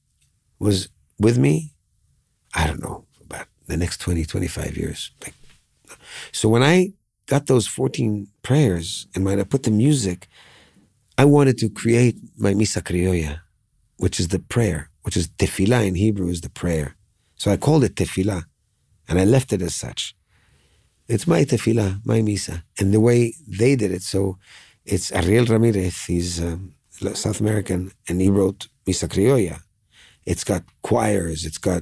was with me, I don't know, about the next 20, 25 years. So when I got those 14 prayers and when I put the music, I wanted to create my Misa Criolla, which is the prayer, which is tefillah in Hebrew is the prayer. So I called it tefillah, and I left it as such. It's my tefillah, my misa. And the way they did it, so it's Ariel Ramirez, he's South American, and he wrote Misa Criolla. It's got choirs, it's got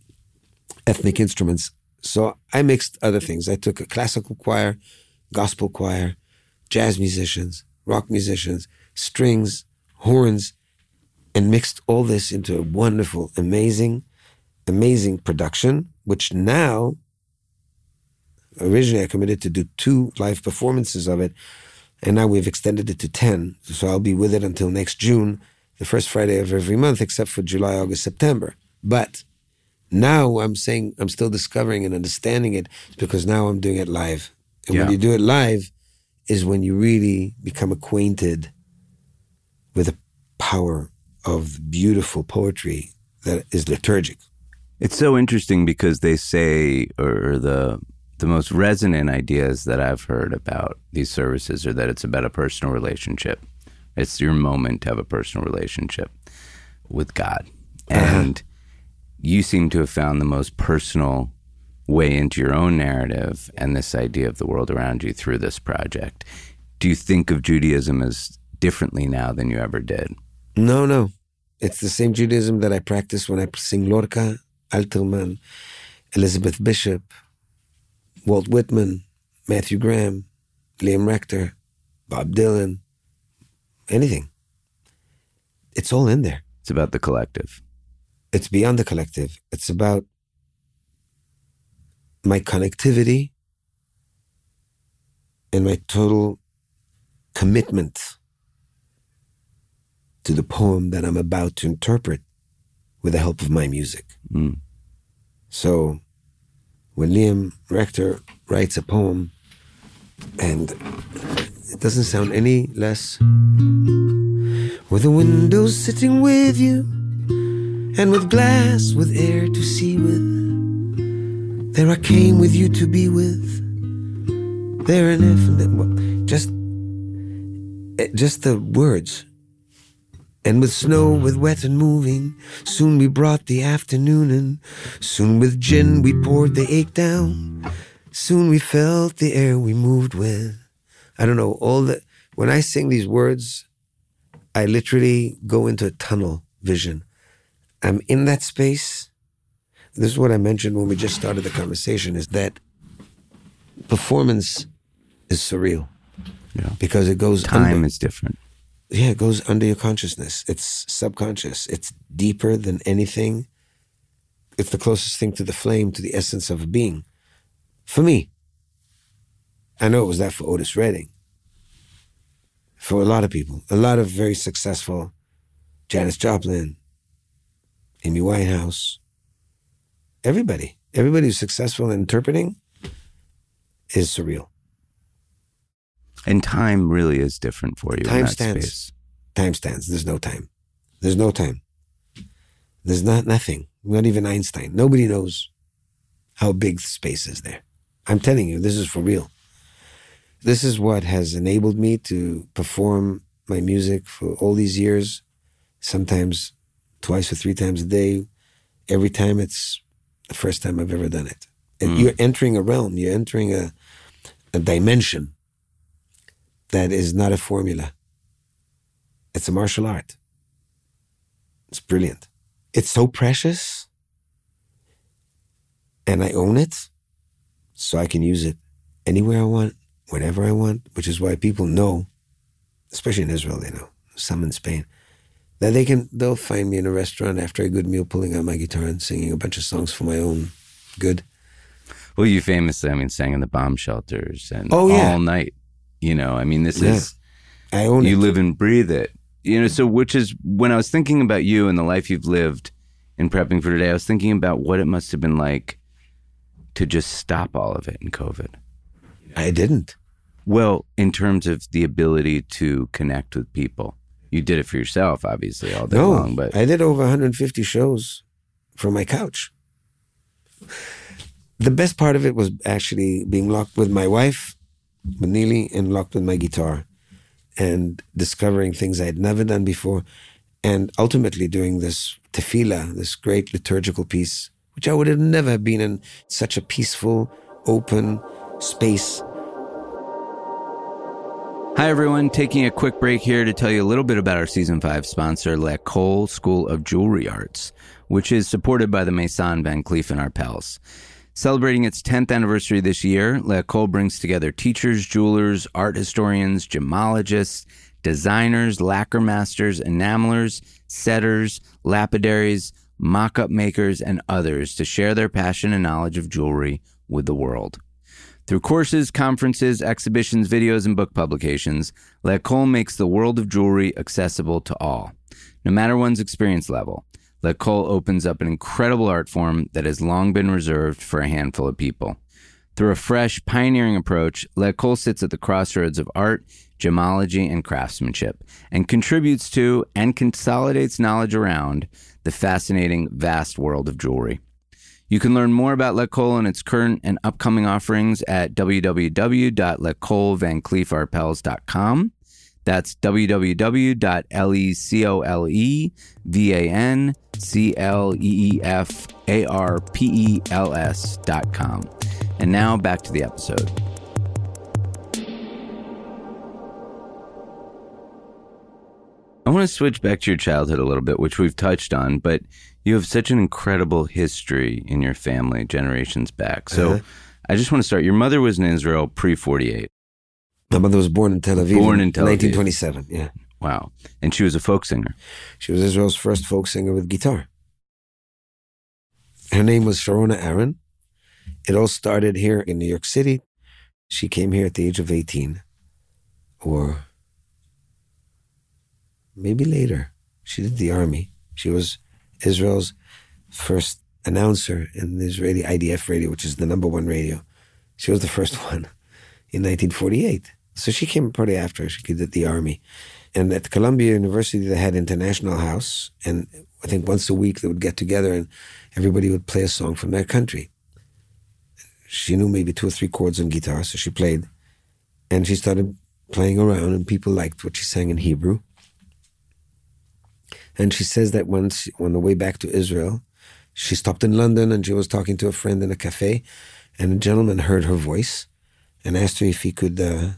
ethnic instruments. So I mixed other things. I took a classical choir, gospel choir, jazz musicians, rock musicians, strings, horns, and mixed all this into a wonderful, amazing production, which now, originally I committed to do 2 live performances of it, And now we've extended it to 10. So I'll be with it until next June, the first Friday of every month, except for July, August, September. But now I'm saying I'm still discovering and understanding it because now I'm doing it live. And when you do it live is when you really become acquainted with the power of beautiful poetry that is liturgic. It's so interesting because they say, or the most resonant ideas that I've heard about these services are that it's about a personal relationship. It's your moment to have a personal relationship with God. And you seem to have found the most personal way into your own narrative and this idea of the world around you through this project. Do you think of Judaism as differently now than you ever did? No. It's the same Judaism that I practice when I sing Lorca, Alterman, Elizabeth Bishop, Walt Whitman, Matthew Graham, Liam Rector, Bob Dylan, anything. It's all in there. It's about the collective. It's beyond the collective. It's about my connectivity and my total commitment to the poem that I'm about to interpret with the help of my music. So when Liam Rector writes a poem and it doesn't sound any less, with the windows sitting with you and with glass with air to see with, there I came with you to be with, there and if and then, just the words. And with snow, with wet and moving, soon we brought the afternoon in. Soon with gin we poured the ache down. Soon we felt the air we moved with. I don't know, when I sing these words, I literally go into a tunnel vision. I'm in that space. This is what I mentioned when we just started the conversation, is that performance is surreal. Yeah. Because it goes Time is different. Yeah, it goes under your consciousness. It's subconscious. It's deeper than anything. It's the closest thing to the flame, to the essence of a being. For me. I know it was that for Otis Redding. For a lot of people. A lot of very successful, Janis Joplin, Amy Winehouse. Everybody who's successful in interpreting is surreal. And time really is different for you. Time stands. Space. Time stands. There's no time. There's no time. There's nothing. Not even Einstein. Nobody knows how big space is there. I'm telling you, this is for real. This is what has enabled me to perform my music for all these years, sometimes twice or three times a day. Every time it's the first time I've ever done it. And you're entering a realm. You're entering a dimension that is not a formula. It's a martial art. It's brilliant. It's so precious. And I own it, so I can use it anywhere I want, whenever I want, which is why people know, especially in Israel, they know, some in Spain, that they'll find me in a restaurant after a good meal, pulling out my guitar and singing a bunch of songs for my own good. Well, you famously, sang in the bomb shelters and yeah. all night. This is, I own you it. live and breathe it. So which is, when I was thinking about you and the life you've lived in prepping for today, I was thinking about what it must have been like to just stop all of it in COVID. I didn't. Well, in terms of the ability to connect with people. You did it for yourself, obviously, all day long. But I did over 150 shows from my couch. The best part of it was actually being locked with my wife, with Neely, and locked with my guitar and discovering things I had never done before, and ultimately doing this tefillah, this great liturgical piece, which I would have never been in such a peaceful, open space. Hi, everyone. Taking a quick break here to tell you a little bit about our Season 5 sponsor, L'École School of Jewelry Arts, which is supported by the Maison Van Cleef & Arpels. Celebrating its 10th anniversary this year, L'École brings together teachers, jewelers, art historians, gemologists, designers, lacquer masters, enamelers, setters, lapidaries, mock-up makers, and others to share their passion and knowledge of jewelry with the world. Through courses, conferences, exhibitions, videos, and book publications, L'École makes the world of jewelry accessible to all. No matter one's experience level, L'École opens up an incredible art form that has long been reserved for a handful of people. Through a fresh, pioneering approach, L'École sits at the crossroads of art, gemology, and craftsmanship, and contributes to and consolidates knowledge around the fascinating, vast world of jewelry. You can learn more about L'École and its current and upcoming offerings at www.lecolevancleefarpels.com. That's www.lecolevancleefarpels.com. And now back to the episode. I want to switch back to your childhood a little bit, which we've touched on, but you have such an incredible history in your family generations back. So I just want to start. Your mother was in Israel pre-48. My mother was born in Tel Aviv. Born in Tel Aviv. 1927, yeah. Wow. And she was a folk singer. She was Israel's first folk singer with guitar. Her name was Sharona Aaron. It all started here in New York City. She came here at the age of 18. Or maybe later. She did the army. She was Israel's first announcer in the Israeli IDF radio, which is the #1 radio. She was the first one in 1948. So she came pretty after. She did the army. And at Columbia University, they had International House. And I think once a week they would get together and everybody would play a song from their country. She knew maybe 2 or 3 chords on guitar, so she played. And she started playing around, and people liked what she sang in Hebrew. And she says that once, on the way back to Israel, she stopped in London and she was talking to a friend in a cafe, and a gentleman heard her voice and asked her if he could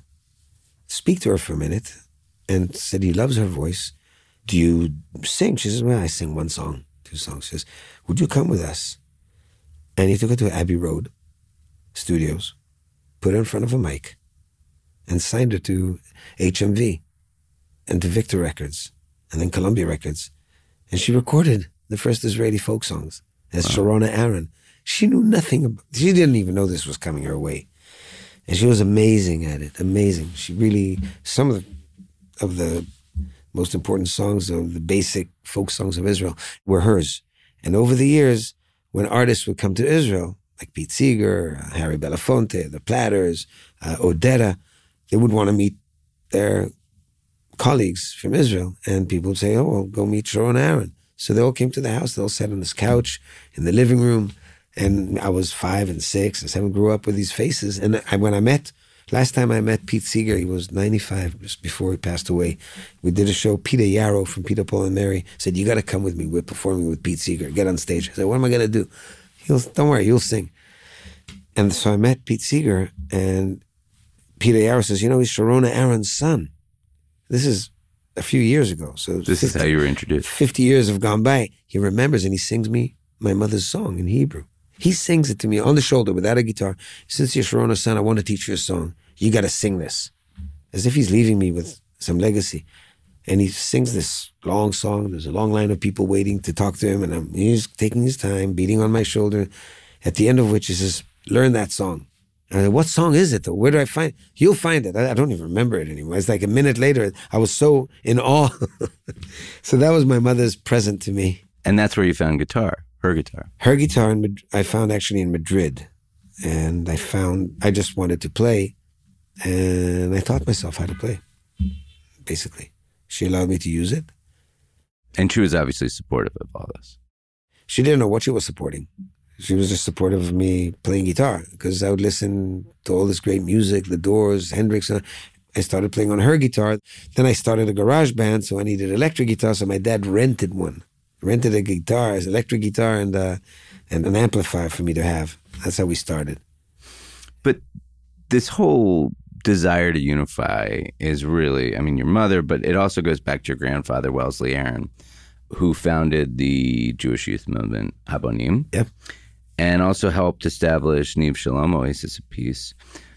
speak to her for a minute, and said he loves her voice. Do you sing? She says, well, I sing 1 song, 2 songs. She says, would you come with us? And he took her to Abbey Road Studios, put her in front of a mic, and signed her to HMV and to Victor Records and then Columbia Records. And she recorded the first Israeli folk songs as Sharona Aaron. She knew nothing. She didn't even know this was coming her way. And she was amazing at it, amazing. She really, some of the most important songs of the basic folk songs of Israel were hers. And over the years, when artists would come to Israel, like Pete Seeger, Harry Belafonte, the Platters, Odetta, they would want to meet their colleagues from Israel. And people would say, oh, well, go meet Sharona Aaron. So they all came to the house. They all sat on this couch in the living room. And I was 5 and 6 and 7, grew up with these faces. And last time I met Pete Seeger, he was 95, just before he passed away. We did a show. Peter Yarrow from Peter, Paul, and Mary said, you got to come with me. We're performing with Pete Seeger. Get on stage. I said, what am I going to do? Don't worry, you'll sing. And so I met Pete Seeger, and Peter Yarrow says, he's Sharona Aaron's son. This is a few years ago. So this is how you were introduced. 50 years have gone by. He remembers, and he sings me my mother's song in Hebrew. He sings it to me on the shoulder without a guitar. Since you're Sharona's son, I want to teach you a song. You got to sing this. As if he's leaving me with some legacy. And he sings this long song. There's a long line of people waiting to talk to him. And he's taking his time, beating on my shoulder. At the end of which he says, learn that song. And I said, what song is it though? Where do I find it? You'll find it. I don't even remember it anymore. It's like a minute later. I was so in awe. So that was my mother's present to me. And that's where you found guitar, her guitar. Her guitar I found actually in Madrid. And I just wanted to play. And I taught myself how to play, basically. She allowed me to use it. And she was obviously supportive of all this. She didn't know what she was supporting. She was just supportive of me playing guitar, because I would listen to all this great music, The Doors, Hendrix. I started playing on her guitar. Then I started a garage band, so I needed electric guitar, so my dad rented a guitar, an electric guitar, and an amplifier for me to have. That's how we started. But this whole desire to unify is really, your mother, but it also goes back to your grandfather, Wellesley Aaron, who founded the Jewish youth movement, Habonim. Yep. And also helped establish Niv Shalom, Oasis of Peace,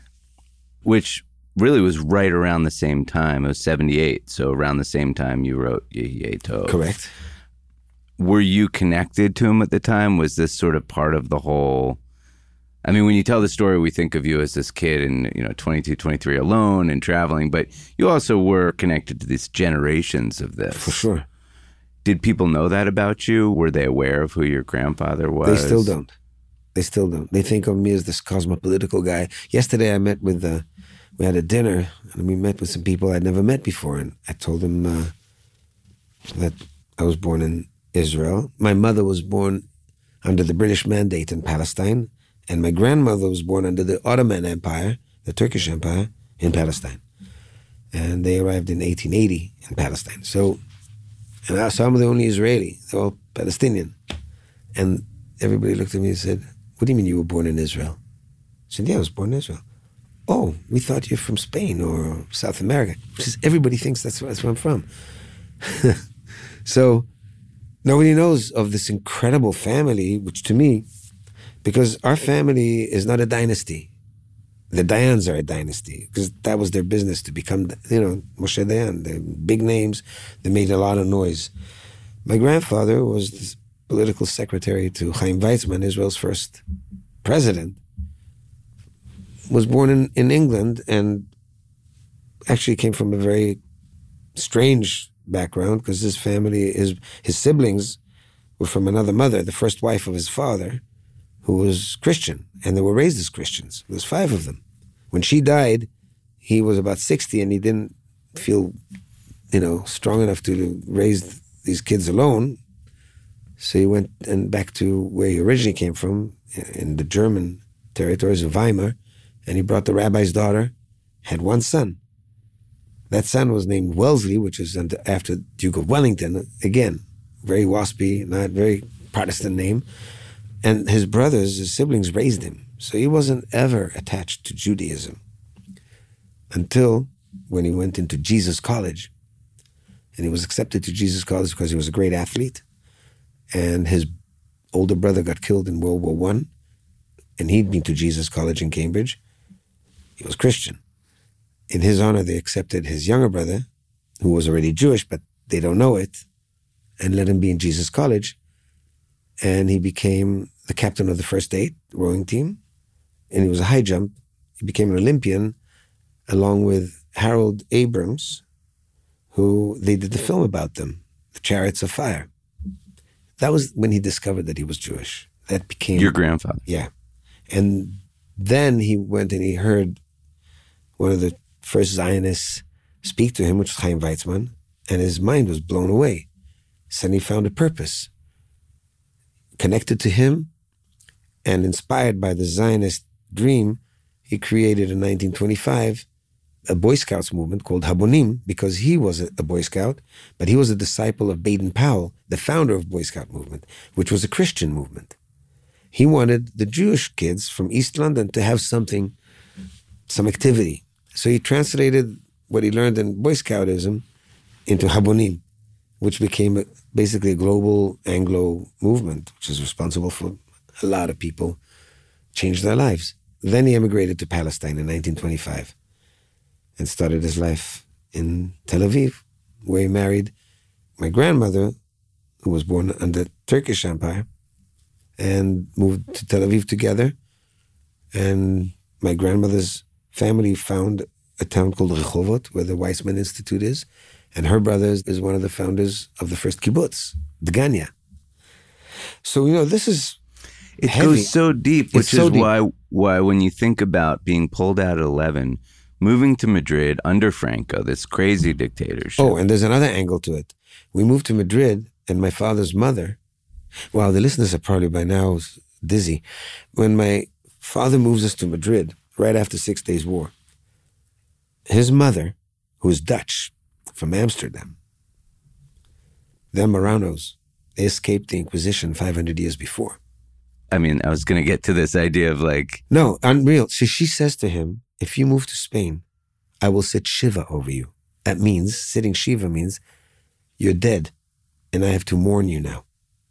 which really was right around the same time. It was 78, so around the same time you wrote Yehiye Tov. Correct. Were you connected to him at the time? Was this sort of part of the whole... I mean, when you tell the story, we think of you as this kid and, 22, 23 alone and traveling, but you also were connected to these generations of this. For sure. Did people know that about you? Were they aware of who your grandfather was? They still don't. They think of me as this cosmopolitical guy. Yesterday I met with, we had a dinner and we met with some people I'd never met before. And I told them that I was born in Israel. My mother was born under the British mandate in Palestine. And my grandmother was born under the Ottoman Empire, the Turkish Empire, in Palestine. And they arrived in 1880 in Palestine. So I'm the only Israeli. They're all Palestinian. And everybody looked at me and said, "What do you mean you were born in Israel?" I said, "Yeah, I was born in Israel." "Oh, we thought you're from Spain or South America." Which is, everybody thinks that's where I'm from. So nobody knows of this incredible family, which to me, because our family is not a dynasty. The Dayans are a dynasty, because that was their business to become, Moshe Dayan. They're big names. They made a lot of noise. My grandfather was the political secretary to Chaim Weizmann, Israel's first president, was born in England and actually came from a very strange background, because his family, his siblings were from another mother, the first wife of his father, who was Christian, and they were raised as Christians. There was 5 of them. When she died, he was about 60, and he didn't feel, strong enough to raise these kids alone. So he went back to where he originally came from, in the German territories of Weimar, and he brought the rabbi's daughter, had 1 son. That son was named Wellesley, which is after Duke of Wellington. Again, very waspy, not very Protestant name. And his brothers, his siblings, raised him. So he wasn't ever attached to Judaism until when he went into Jesus College. And he was accepted to Jesus College because he was a great athlete. And his older brother got killed in World War I. And he'd been to Jesus College in Cambridge. He was Christian. In his honor, they accepted his younger brother, who was already Jewish, but they don't know it, and let him be in Jesus College. And he became the captain of the first 8 rowing team. And he was a high jump. He became an Olympian along with Harold Abrams, who they did the film about them, The Chariots of Fire. That was when he discovered that he was Jewish. That became... Your grandfather. Yeah. And then he went and he heard one of the first Zionists speak to him, which was Chaim Weizmann, and his mind was blown away. Suddenly he found a purpose. Connected to him and inspired by the Zionist dream, he created in 1925 a Boy Scouts movement called Habonim, because he was a Boy Scout, but he was a disciple of Baden-Powell, the founder of Boy Scout movement, which was a Christian movement. He wanted the Jewish kids from East London to have some activity. So he translated what he learned in Boy Scoutism into Habonim, which became basically a global Anglo movement, which is responsible for a lot of people changed their lives. Then he emigrated to Palestine in 1925 and started his life in Tel Aviv, where he married my grandmother, who was born under Turkish Empire, and moved to Tel Aviv together. And my grandmother's family found a town called Rehovot, where the Weizmann Institute is, and her brother is one of the founders of the first kibbutz, Dgania. So, this is It heavy. goes so deep, which so is deep. why when you think about being pulled out at 11, moving to Madrid under Franco, this crazy dictatorship. Oh, and there's another angle to it. We moved to Madrid, and my father's mother, well, the listeners are probably by now dizzy. When my father moves us to Madrid, right after 6 Days War, his mother, who's Dutch, from Amsterdam, they're Marranos. They escaped the Inquisition 500 years before. I mean, I was going to get to this idea of No, unreal. So she says to him, if you move to Spain, I will sit Shiva over you. That means, sitting Shiva means, you're dead, and I have to mourn you now.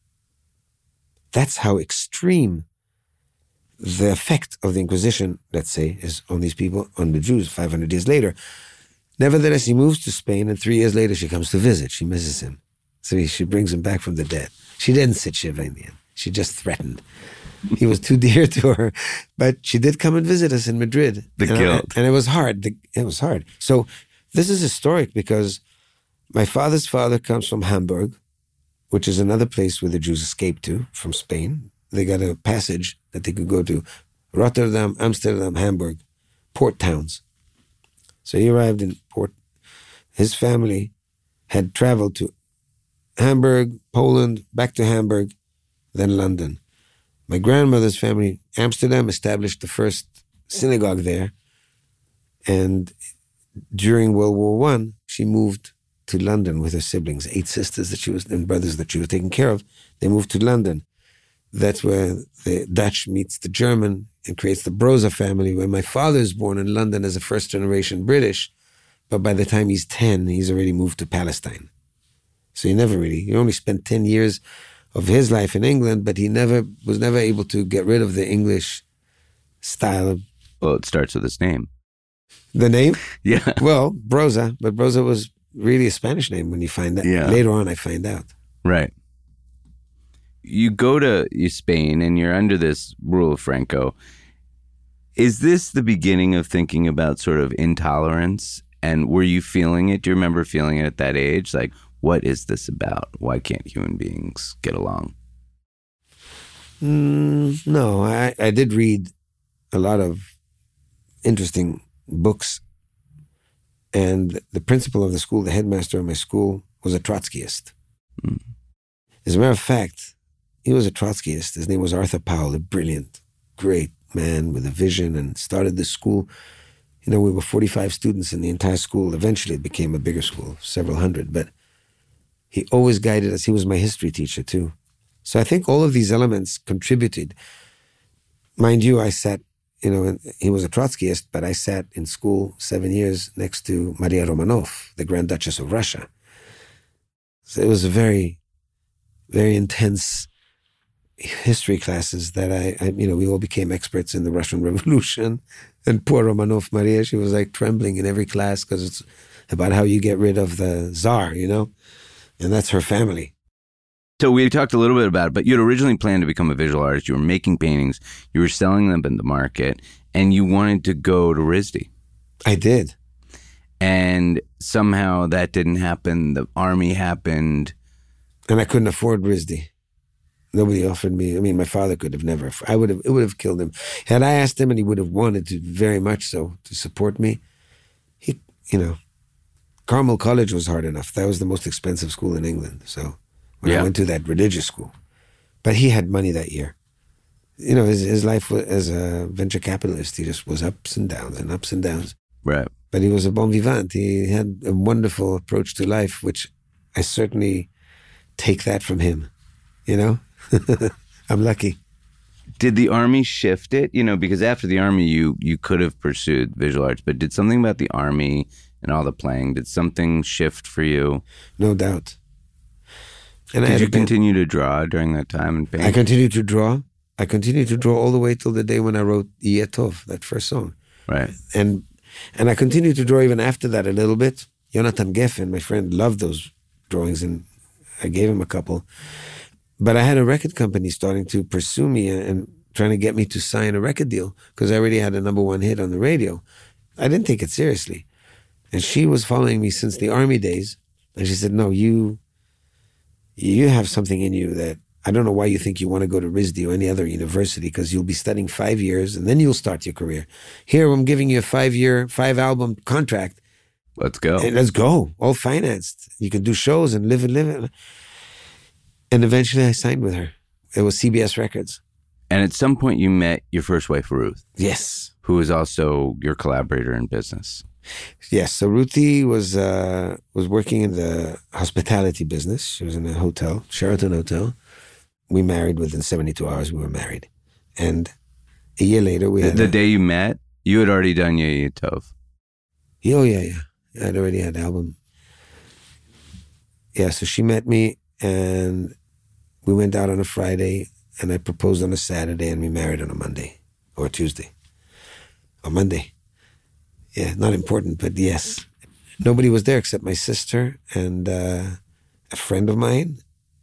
That's how extreme the effect of the Inquisition, let's say, is on these people, on the Jews, 500 years later. Nevertheless, he moves to Spain, and 3 years later, she comes to visit. She misses him. So she brings him back from the dead. She didn't sit Shiva in the end. She just threatened. He was too dear to her. But she did come and visit us in Madrid. The guilt. And it was hard. It was hard. So this is historic because my father's father comes from Hamburg, which is another place where the Jews escaped to from Spain. They got a passage that they could go to Rotterdam, Amsterdam, Hamburg, port towns. So he arrived in port. His family had traveled to Hamburg, Poland, back to Hamburg, then London. My grandmother's family, Amsterdam, established the first synagogue there. And during World War I, she moved to London with her siblings, 8 sisters and brothers that she was taking care of. They moved to London. That's where the Dutch meets the German and creates the Broza family, where my father is born in London as a first-generation British, but by the time he's 10, he's already moved to Palestine. So he only spent 10 years of his life in England, but he was never able to get rid of the English style. Well, it starts with his name. The name? Yeah. Well, Broza, but Broza was really a Spanish name when you find that. Yeah. Later on, I find out. Right. You go to Spain and you're under this rule of Franco. Is this the beginning of thinking about sort of intolerance? And were you feeling it? Do you remember feeling it at that age? Like, what is this about? Why can't human beings get along? No, I did read a lot of interesting books. And the principal of the school, the headmaster of my school, was a Trotskyist. Mm. As a matter of fact, he was a Trotskyist. His name was Arthur Powell, a brilliant, great man with a vision, and started this school. We were 45 students in the entire school. Eventually it became a bigger school, several hundred, but he always guided us. He was my history teacher too. So I think all of these elements contributed. Mind you, I sat, he was a Trotskyist, but I sat in school 7 years next to Maria Romanov, the Grand Duchess of Russia. So it was a very, very intense history classes that we all became experts in the Russian Revolution. And poor Romanov Maria, she was like trembling in every class because it's about how you get rid of the Tsar, and that's her family. So we talked a little bit about it, but you had originally planned to become a visual artist. You were making paintings, you were selling them in the market, and you wanted to go to RISD. I did. And somehow that didn't happen. The army happened. And I couldn't afford RISD. Nobody offered me. I mean, my father could have never. It would have killed him. Had I asked him, and he would have wanted to very much so to support me. Carmel College was hard enough. That was the most expensive school in England. So when I went to that religious school, but he had money that year. His life as a venture capitalist, he just was ups and downs and ups and downs. Right. But he was a bon vivant. He had a wonderful approach to life, which I certainly take that from him. I'm lucky. Did the army shift it? Because after the army, you could have pursued visual arts, but did something about the army and all the playing, did something shift for you? No doubt. And did you continue to draw during that time and paint? I continued to draw. I continued to draw all the way till the day when I wrote Yeh Tov, that first song. Right. And I continued to draw even after that a little bit. Jonathan Geffen, my friend, loved those drawings, and I gave him a couple. But I had a record company starting to pursue me and trying to get me to sign a record deal because I already had a #1 hit on the radio. I didn't take it seriously. And she was following me since the army days. And she said, no, you have something in you that I don't know why you think you want to go to RISD or any other university because you'll be studying 5 years and then you'll start your career. Here, I'm giving you a 5-year, 5-album contract. Let's go. Hey, let's go. All financed. You can do shows and live it. And eventually I signed with her. It was CBS Records. And at some point you met your first wife, Ruth. Yes. Who was also your collaborator in business. Yes. So Ruthie was working in the hospitality business. She was in a hotel, Sheraton Hotel. We married within 72 hours. We were married. And a year later we had... The day you met, you had already done Yeh Tov. Oh, yeah. I'd already had an album. Yeah, so she met me and we went out on a Friday and I proposed on a Saturday and we married on a Monday or Tuesday or Monday. Yeah, not important, but yes. Nobody was there except my sister and a friend of mine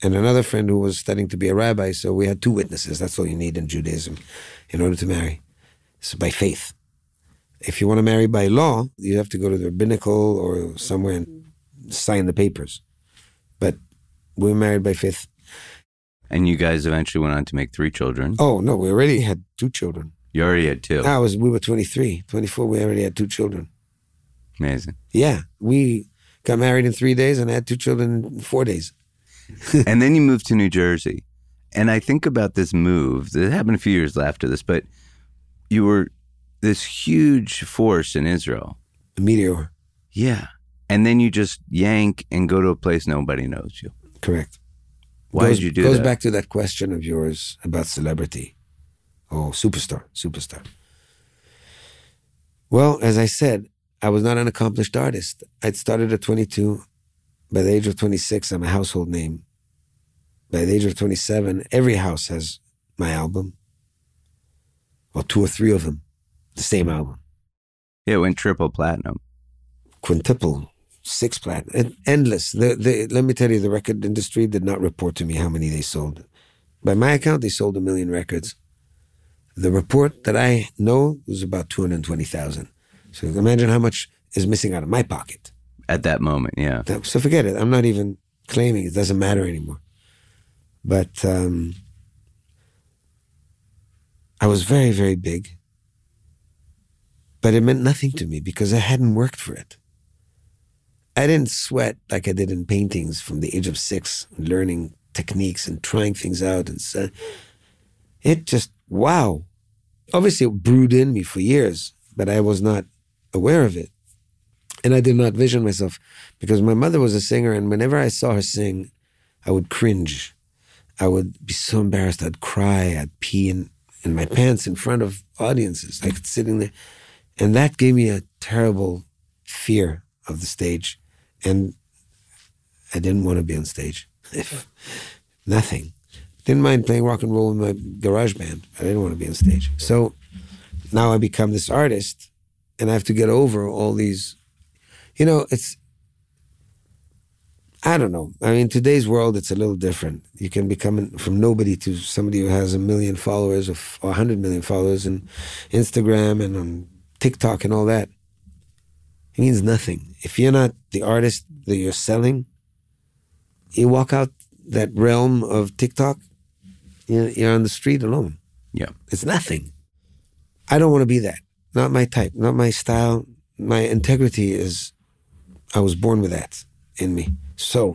and another friend who was studying to be a rabbi. So we had 2 witnesses. That's all you need in Judaism in order to marry. So by faith. If you want to marry by law, you have to go to the rabbinical or somewhere and sign the papers. But we were married by faith. And you guys eventually went on to make 3 children. Oh, no, we already had 2 children. You already had 2. We were 23, 24, we already had 2 children. Amazing. Yeah, we got married in 3 days and I had 2 children in 4 days. And then you moved to New Jersey. And I think about this move, it happened a few years after this, but you were this huge force in Israel. A meteor. Yeah. And then you just yank and go to a place nobody knows you. Correct. Why did you do that? Goes back to that question of yours about celebrity. Oh, superstar. Well, as I said, I was not an accomplished artist. I'd started at 22. By the age of 26, I'm a household name. By the age of 27, every house has my album. Or 2 or 3 of them. The same album. Yeah, it went triple platinum. Quintuple, 6 platinum. Endless. Let me tell you, the record industry did not report to me how many they sold. By my account, they sold 1 million records. The report that I know was about 220,000. So imagine how much is missing out of my pocket. At that moment, yeah. So forget it. I'm not even claiming it. Doesn't matter anymore. But I was very, very big. But it meant nothing to me because I hadn't worked for it. I didn't sweat like I did in paintings from the age of 6, learning techniques and trying things out. And so it just, wow. Obviously, it brewed in me for years, but I was not aware of it. And I did not vision myself because my mother was a singer, and whenever I saw her sing, I would cringe. I would be so embarrassed. I'd cry. I'd pee in my pants in front of audiences, like sitting there. And that gave me a terrible fear of the stage. And I didn't want to be on stage. Nothing. Didn't mind playing rock and roll in my garage band. I didn't want to be on stage. So now I become this artist, and I have to get over all these, I don't know. I mean, today's world, it's a little different. You can become from nobody to somebody who has 1 million followers or 100 million followers on Instagram and on TikTok and all that. It means nothing. If you're not the artist that you're selling, you walk out that realm of TikTok, you're on the street alone. Yeah. It's nothing. I don't want to be that. Not my type, not my style. My integrity is, I was born with that in me. So,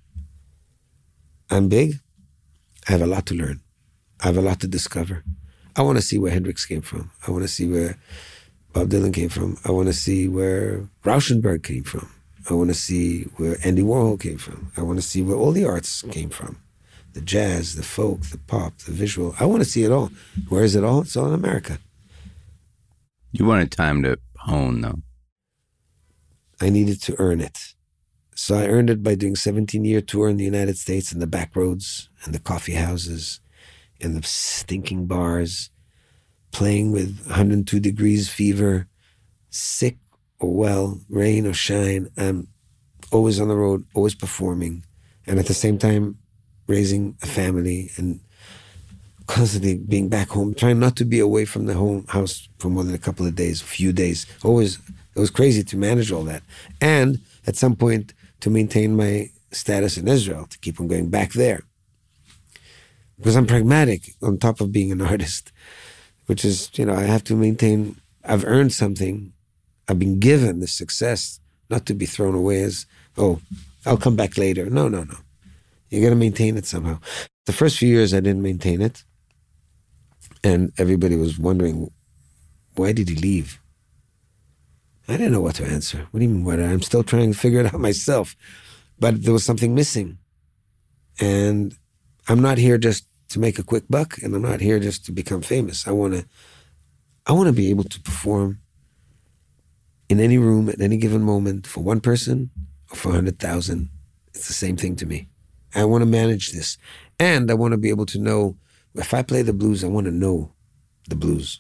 I'm big. I have a lot to learn. I have a lot to discover. I want to see where Hendrix came from. I want to see where Bob Dylan came from. I want to see where Rauschenberg came from. I want to see where Andy Warhol came from. I want to see where all the arts came from. The jazz, the folk, the pop, the visual. I want to see it all. Where is it all? It's all in America. You wanted time to hone, though. I needed to earn it. So I earned it by doing 17-year tour in the United States in the back roads and the coffee houses and the stinking bars, playing with 102 degrees fever, sick or well, rain or shine. I'm always on the road, always performing, and at the same time raising a family and constantly being back home, trying not to be away from the home house for more than a couple of days, a few days. Always, it was crazy to manage all that. And at some point, to maintain my status in Israel, to keep on going back there. Because I'm pragmatic on top of being an artist, which is, I have to maintain, I've earned something. I've been given the success, not to be thrown away as, oh, I'll come back later. No. You got to maintain it somehow. The first few years I didn't maintain it. And everybody was wondering, why did he leave? I didn't know what to answer. What do you mean, what? I'm still trying to figure it out myself. But there was something missing. And I'm not here just to make a quick buck, and I'm not here just to become famous. I want to be able to perform in any room at any given moment for one person or for 100,000. It's the same thing to me. I want to manage this. And I want to be able to know, if I play the blues, I want to know the blues.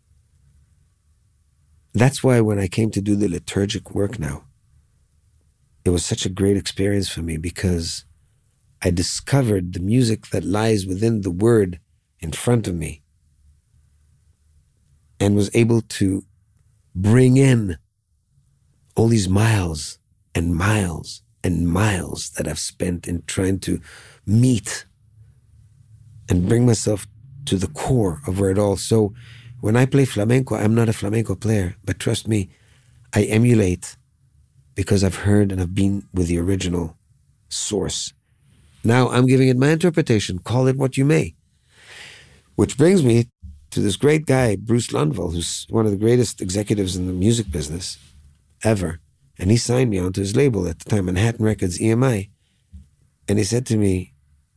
That's why when I came to do the liturgic work now, it was such a great experience for me because I discovered the music that lies within the word in front of me and was able to bring in all these miles and miles and miles that I've spent in trying to meet and bring myself to the core of where it all. So when I play flamenco, I'm not a flamenco player, but trust me, I emulate because I've heard and I've been with the original source. Now I'm giving it my interpretation. Call it what you may. Which brings me to this great guy, Bruce Lundvall, who's one of the greatest executives in the music business ever. And he signed me onto his label at the time, Manhattan Records, EMI. And he said to me,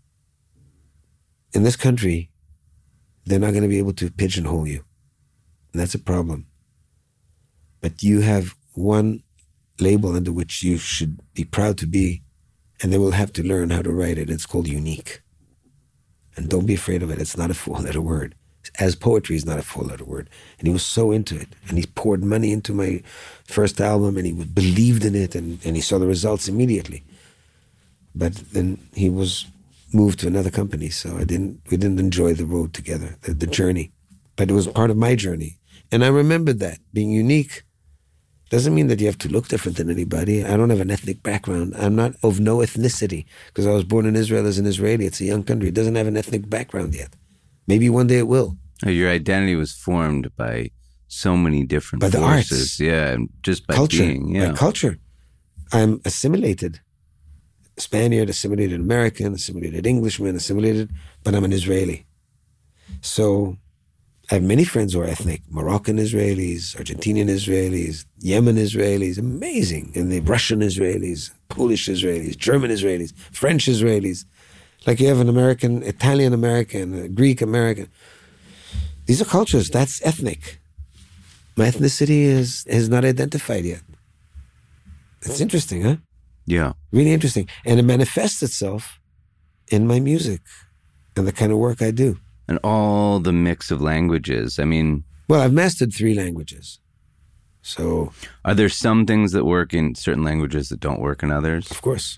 in this country, they're not going to be able to pigeonhole you. And that's a problem. But you have one label under which you should be proud to be, and they will have to learn how to write it. It's called unique. And don't be afraid of it. It's not a four-letter word. As poetry is not a four-letter word. And he was so into it. And he poured money into my first album, and he believed in it, and he saw the results immediately. But then he was moved to another company, so we didn't enjoy the road together, the journey. But it was part of my journey. And I remembered that. Being unique doesn't mean that you have to look different than anybody. I don't have an ethnic background. I'm not of no ethnicity because I was born in Israel as an Israeli. It's a young country. It doesn't have an ethnic background yet. Maybe one day it will. Your identity was formed by so many different by the forces. Arts. Yeah, and just by culture, being. Yeah. by culture. I'm assimilated. Spaniard, assimilated American, assimilated Englishman, assimilated, but I'm an Israeli. So I have many friends who are ethnic. Moroccan Israelis, Argentinian Israelis, Yemen Israelis, amazing. And the Russian Israelis, Polish Israelis, German Israelis, French Israelis. Like you have an American, Italian American, a Greek American. These are cultures. That's ethnic. My ethnicity is not identified yet. It's interesting, huh? Yeah. Really interesting. And it manifests itself in my music and the kind of work I do. And all the mix of languages. I mean... Well, I've mastered 3 languages. So... Are there some things that work in certain languages that don't work in others? Of course.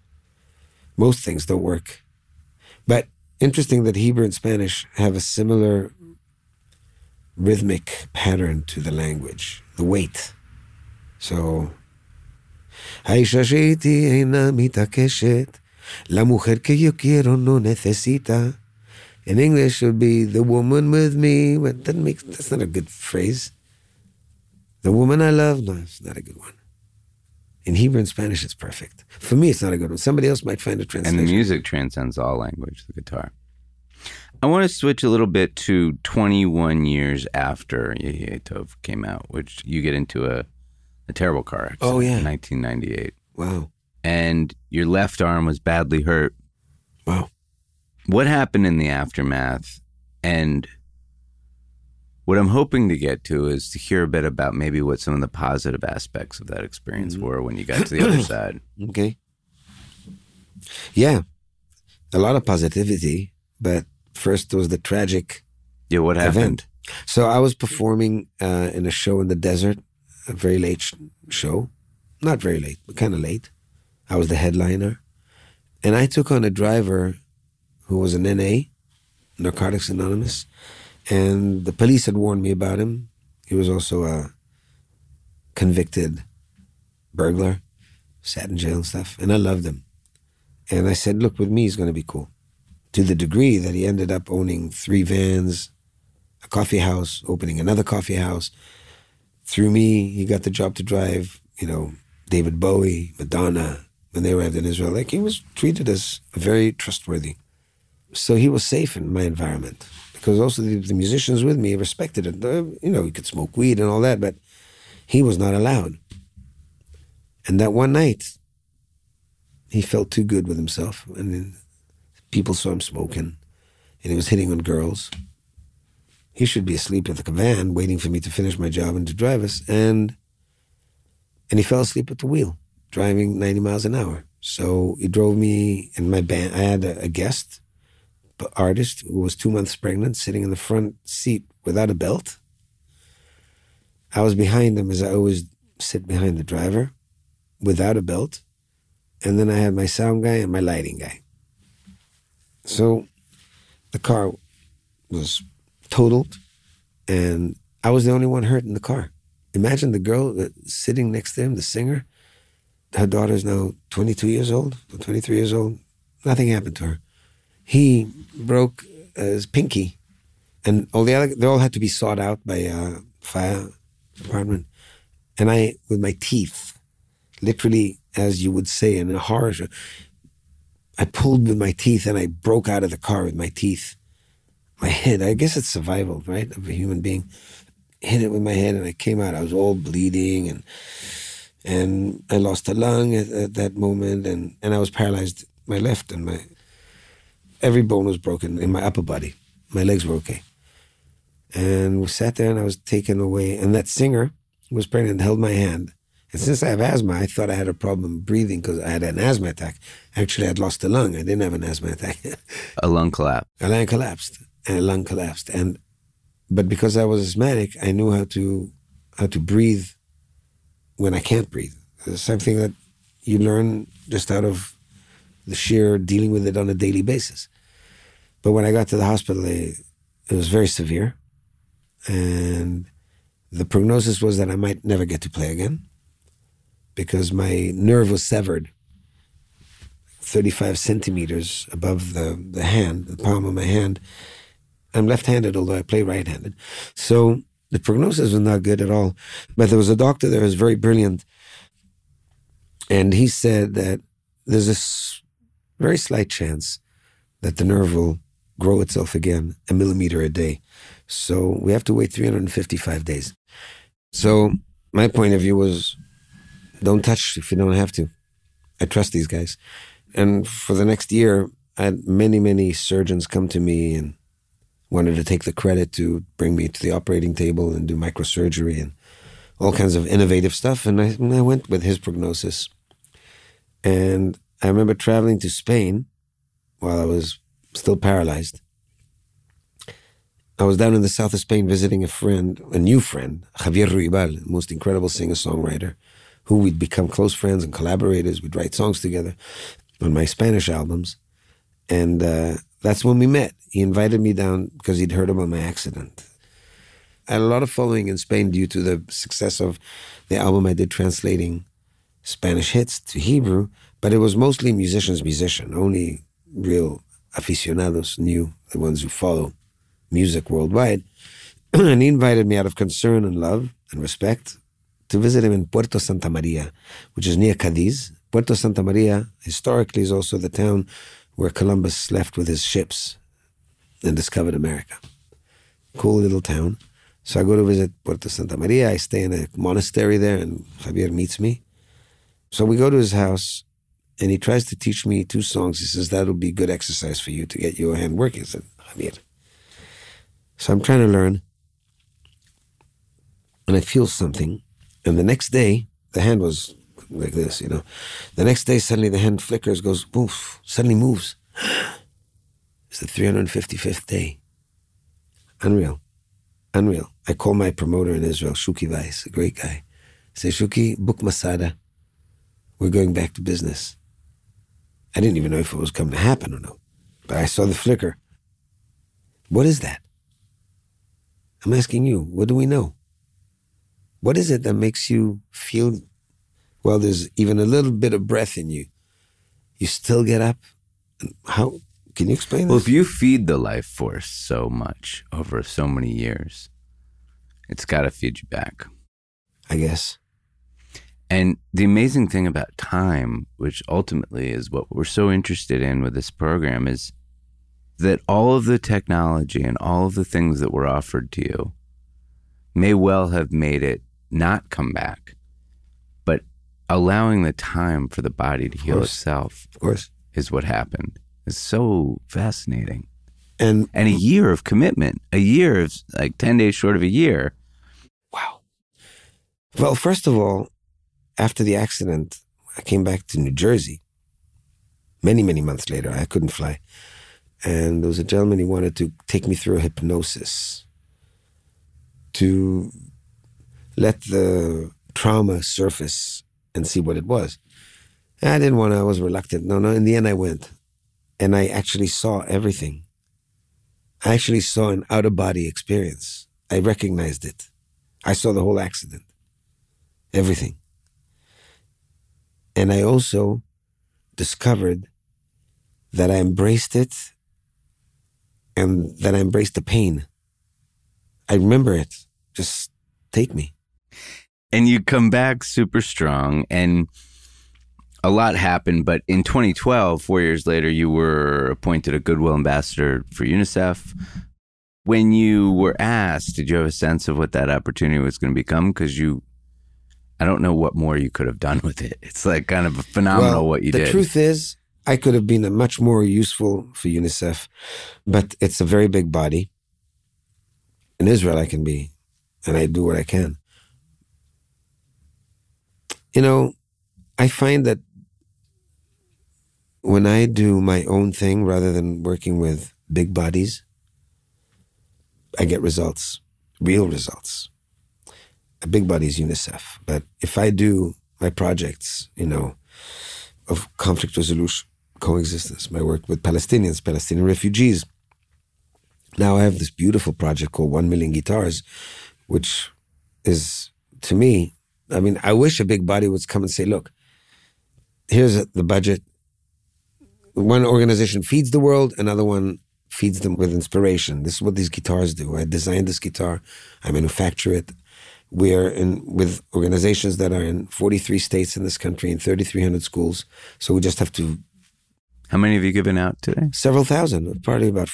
Most things don't work. But interesting that Hebrew and Spanish have a similar rhythmic pattern to the language, the weight. So... האישה שאיתי אינה מתעקשת, la mujer que yo quiero no necesita. In English, it would be the woman with me, but that's not a good phrase. The woman I love, no, it's not a good one. In Hebrew and Spanish, it's perfect. For me, it's not a good one. Somebody else might find a translation. And the music transcends all language, the guitar. I want to switch a little bit to 21 years after Yehiye Tov came out, which you get into a terrible car accident. Oh, yeah. In 1998. Wow. And your left arm was badly hurt. Wow. What happened in the aftermath? And what I'm hoping to get to is to hear a bit about maybe what some of the positive aspects of that experience were when you got to the other side. Okay. Yeah. A lot of positivity, but first was the tragic what happened? event. So I was performing in a show in the desert, a very late show. Not very late, but kind of late. I was the headliner. And I took on a driver who was an NA, Narcotics Anonymous. And the police had warned me about him. He was also a convicted burglar, sat in jail and stuff. And I loved him. And I said, look, with me, he's going to be cool. To the degree that he ended up owning 3 vans, a coffee house, opening another coffee house. Through me, he got the job to drive, David Bowie, Madonna, when they arrived in Israel. Like, he was treated as very trustworthy. So he was safe in my environment. Because also the musicians with me respected it. He could smoke weed and all that, but he was not allowed. And that one night, he felt too good with himself. And then people saw him smoking, and he was hitting on girls. He should be asleep at the van, waiting for me to finish my job and to drive us. And he fell asleep at the wheel, driving 90 miles an hour. So he drove me in my band. I had a guest artist who was 2 months pregnant, sitting in the front seat without a belt. I was behind him, as I always sit behind the driver, without a belt. And then I had my sound guy and my lighting guy. So the car was totaled, and I was the only one hurt in the car. Imagine the girl sitting next to him, the singer. Her daughter's now 22 years old, or 23 years old. Nothing happened to her. He broke his pinky, and they all had to be sought out by fire department. And I, with my teeth, literally, as you would say in a horror show, I pulled with my teeth and I broke out of the car with my teeth. My head, I guess it's survival, right, of a human being. Hit it with my head and I came out. I was all bleeding and I lost a lung at that moment and I was paralyzed. My left and every bone was broken in my upper body. My legs were okay. And we sat there and I was taken away. And that singer was pregnant and held my hand. And since I have asthma, I thought I had a problem breathing because I had an asthma attack. Actually, I'd lost a lung. I didn't have an asthma attack. A lung collapse. A lung collapsed. And a lung collapsed. But because I was asthmatic, I knew how to breathe when I can't breathe. It's something that you learn just out of the sheer dealing with it on a daily basis. But when I got to the hospital, it was very severe. And the prognosis was that I might never get to play again because my nerve was severed 35 centimeters above the hand, the palm of my hand. I'm left-handed, although I play right-handed. So the prognosis was not good at all. But there was a doctor there who was very brilliant. And he said that there's a very slight chance that the nerve will grow itself again 1 millimeter a day. So we have to wait 355 days. So my point of view was, don't touch if you don't have to. I trust these guys. And for the next year, I had many, many surgeons come to me and wanted to take the credit to bring me to the operating table and do microsurgery and all kinds of innovative stuff. And I went with his prognosis. And I remember traveling to Spain while I was still paralyzed. I was down in the south of Spain visiting a new friend, Javier Ruibal, the most incredible singer-songwriter, who we'd become close friends and collaborators. We'd write songs together on my Spanish albums. And that's when we met. He invited me down because he'd heard about my accident. I had a lot of following in Spain due to the success of the album I did translating Spanish hits to Hebrew, but it was mostly musician. Only real aficionados knew, the ones who follow music worldwide. And he invited me out of concern and love and respect to visit him in Puerto Santa Maria, which is near Cadiz. Puerto Santa Maria, historically, is also the town where Columbus left with his ships and discovered America. Cool little town. So I go to visit Puerto Santa Maria. I stay in a monastery there, and Javier meets me. So we go to his house, and he tries to teach me 2 songs. He says, that'll be good exercise for you to get your hand working. I said, Javier. So I'm trying to learn, and I feel something. And the next day, the hand was like this, you know. The next day, suddenly the hand flickers, goes, poof, suddenly moves. It's the 355th day. Unreal. I call my promoter in Israel, Shuki Weiss, a great guy. I say, Shuki, book Masada. We're going back to business. I didn't even know if it was coming to happen or not. But I saw the flicker. What is that? I'm asking you, what do we know? What is it that makes you feel, well, there's even a little bit of breath in you? You still get up? How? Can you explain this? Well, if you feed the life force so much over so many years, it's got to feed you back. I guess. And the amazing thing about time, which ultimately is what we're so interested in with this program, is that all of the technology and all of the things that were offered to you may well have made it not come back, but allowing the time for the body to heal itself, of course, is what happened. It's so fascinating. And a year of commitment, a year of like 10 days short of a year. Wow. Well, first of all, after the accident, I came back to New Jersey. Many, many months later, I couldn't fly. And there was a gentleman, he wanted to take me through a hypnosis to let the trauma surface and see what it was. And I didn't want to, I was reluctant. No, in the end I went. And I actually saw everything. I actually saw an out-of-body experience. I recognized it. I saw the whole accident. Everything. And I also discovered that I embraced it and that I embraced the pain. I remember it. Just take me. And you come back super strong, and a lot happened. But in 2012, 4 years later, you were appointed a Goodwill Ambassador for UNICEF. When you were asked, did you have a sense of what that opportunity was going to become? Because I don't know what more you could have done with it. It's like kind of phenomenal what you did. The truth is, I could have been much more useful for UNICEF, but it's a very big body. In Israel, I can be, and I do what I can. You know, I find that when I do my own thing rather than working with big bodies, I get results, real results. A big body is UNICEF. But if I do my projects, of conflict resolution, coexistence, my work with Palestinians, Palestinian refugees. Now I have this beautiful project called 1 Million Guitars, which is, to me, I wish a big body would come and say, look, here's the budget. One organization feeds the world, another one feeds them with inspiration. This is what these guitars do. I designed this guitar. I manufacture it. We are with organizations that are in 43 states in this country, in 3,300 schools. So we just have to... How many have you given out today? Several thousand, probably about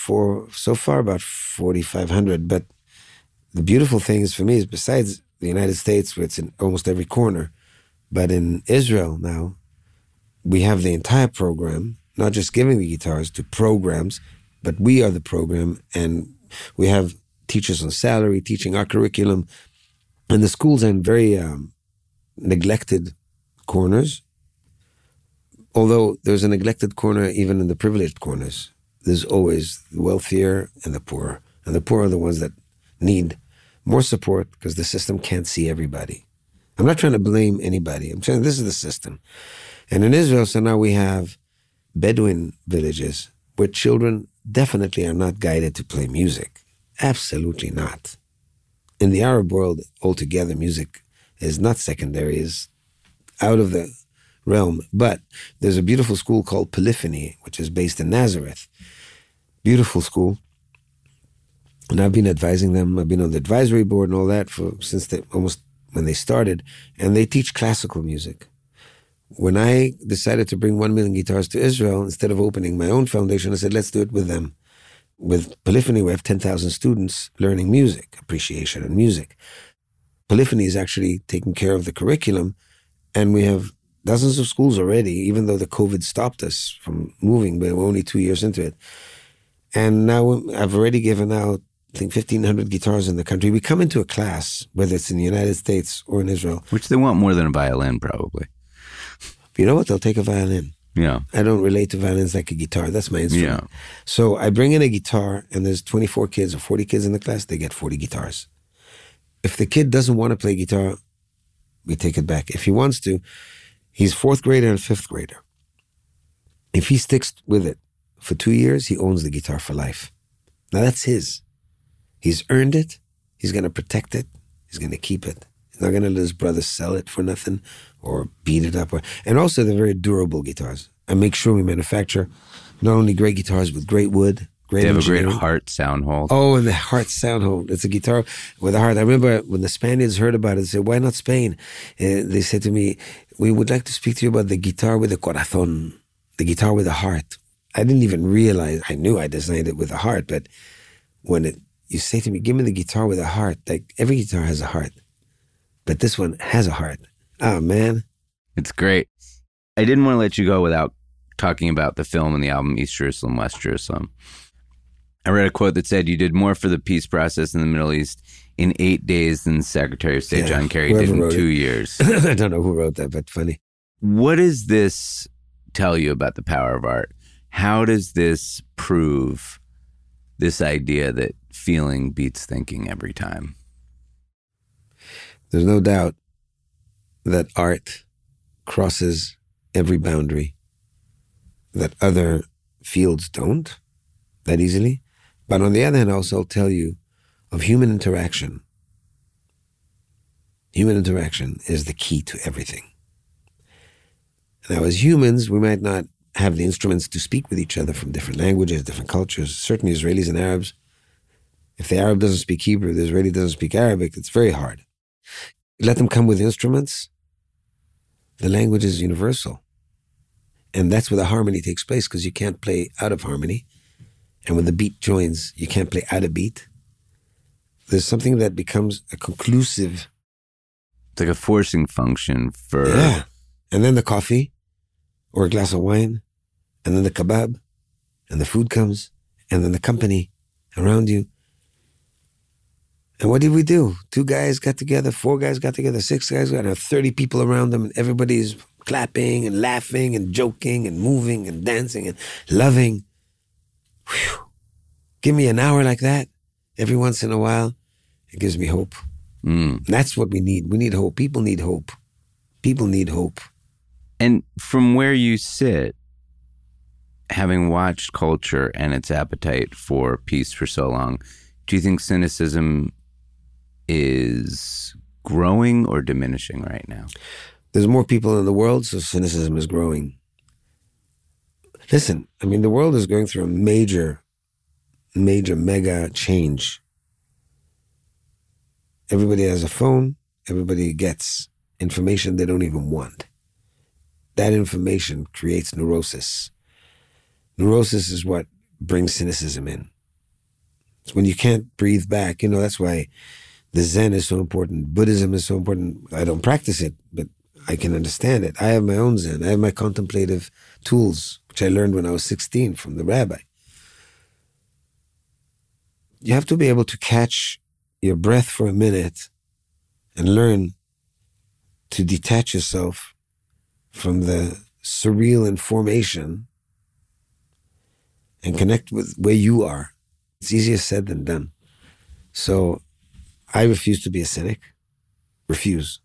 4,500. But the beautiful thing is, for me, is besides the United States, where it's in almost every corner, but in Israel now, we have the entire program, not just giving the guitars to programs, but we are the program, and we have teachers on salary teaching our curriculum. And the schools are in very neglected corners. Although there's a neglected corner even in the privileged corners. There's always the wealthier and the poor. And the poor are the ones that need more support because the system can't see everybody. I'm not trying to blame anybody. I'm saying this is the system. And in Israel, so now we have Bedouin villages where children definitely are not guided to play music. Absolutely not. In the Arab world, altogether, music is not secondary, is out of the realm. But there's a beautiful school called Polyphony, which is based in Nazareth. Beautiful school. And I've been advising them. I've been on the advisory board and all that since almost when they started. And they teach classical music. When I decided to bring 1 Million Guitars to Israel, instead of opening my own foundation, I said, let's do it with them. With Polyphony, we have 10,000 students learning music, appreciation and music. Polyphony is actually taking care of the curriculum, and we have dozens of schools already, even though the COVID stopped us from moving, but we're only 2 years into it. And now I've already given out, I think, 1,500 guitars in the country. We come into a class, whether it's in the United States or in Israel. Which they want more than a violin, probably. But you know what? They'll take a violin. Yeah. I don't relate to violins like a guitar. That's my instrument. Yeah. So I bring in a guitar, and there's 24 kids or 40 kids in the class. They get 40 guitars. If the kid doesn't want to play guitar, we take it back. If he wants to, he's 4th grader and 5th grader. If he sticks with it for 2 years, he owns the guitar for life. Now that's his. He's earned it. He's going to protect it. He's going to keep it. He's not going to let his brother sell it for nothing or beat it up. And also, they're very durable guitars. I make sure we manufacture not only great guitars with great wood, great engineering. They have a great heart sound hold. Oh, and the heart sound hold. It's a guitar with a heart. I remember when the Spaniards heard about it, they said, why not Spain? They said to me, we would like to speak to you about the guitar with the corazón, the guitar with a heart. I didn't even realize, I knew I designed it with a heart, but when you say to me, give me the guitar with a heart, like every guitar has a heart, but this one has a heart. Oh, man. It's great. I didn't want to let you go without talking about the film and the album East Jerusalem, West Jerusalem. I read a quote that said you did more for the peace process in the Middle East in 8 days than Secretary of State John Kerry did in 2 years. I don't know who wrote that, but funny. What does this tell you about the power of art? How does this prove this idea that feeling beats thinking every time? There's no doubt that art crosses every boundary that other fields don't that easily. But on the other hand, also I'll tell you of human interaction. Human interaction is the key to everything. Now, as humans, we might not have the instruments to speak with each other from different languages, different cultures, certainly Israelis and Arabs. If the Arab doesn't speak Hebrew, the Israeli doesn't speak Arabic, it's very hard. Let them come with instruments. The language is universal. And that's where the harmony takes place, because you can't play out of harmony. And when the beat joins, you can't play out of beat. There's something that becomes a conclusive. It's like a forcing function for... Yeah. And then the coffee, or a glass of wine, and then the kebab, and the food comes, and then the company around you. And what did we do? 2 guys got together, 4 guys got together, 6 guys got together, 30 people around them, and everybody's clapping and laughing and joking and moving and dancing and loving. Whew. Give me an hour like that every once in a while. It gives me hope. That's what we need. We need hope. People need hope. People need hope. And from where you sit, having watched culture and its appetite for peace for so long, do you think cynicism is growing or diminishing right now? There's more people in the world, so cynicism is growing. Listen, I mean, the world is going through a major, mega change. Everybody has a phone. Everybody gets information they don't even want. That information creates neurosis. Neurosis is what brings cynicism in. It's when you can't breathe back. You know, that's why the Zen is so important. Buddhism is so important. I don't practice it, but I can understand it. I have my own Zen. I have my contemplative tools, which I learned when I was 16 from the rabbi. You have to be able to catch your breath for a minute and learn to detach yourself from the surreal information and connect with where you are. It's easier said than done. So I refuse to be a cynic. Refuse.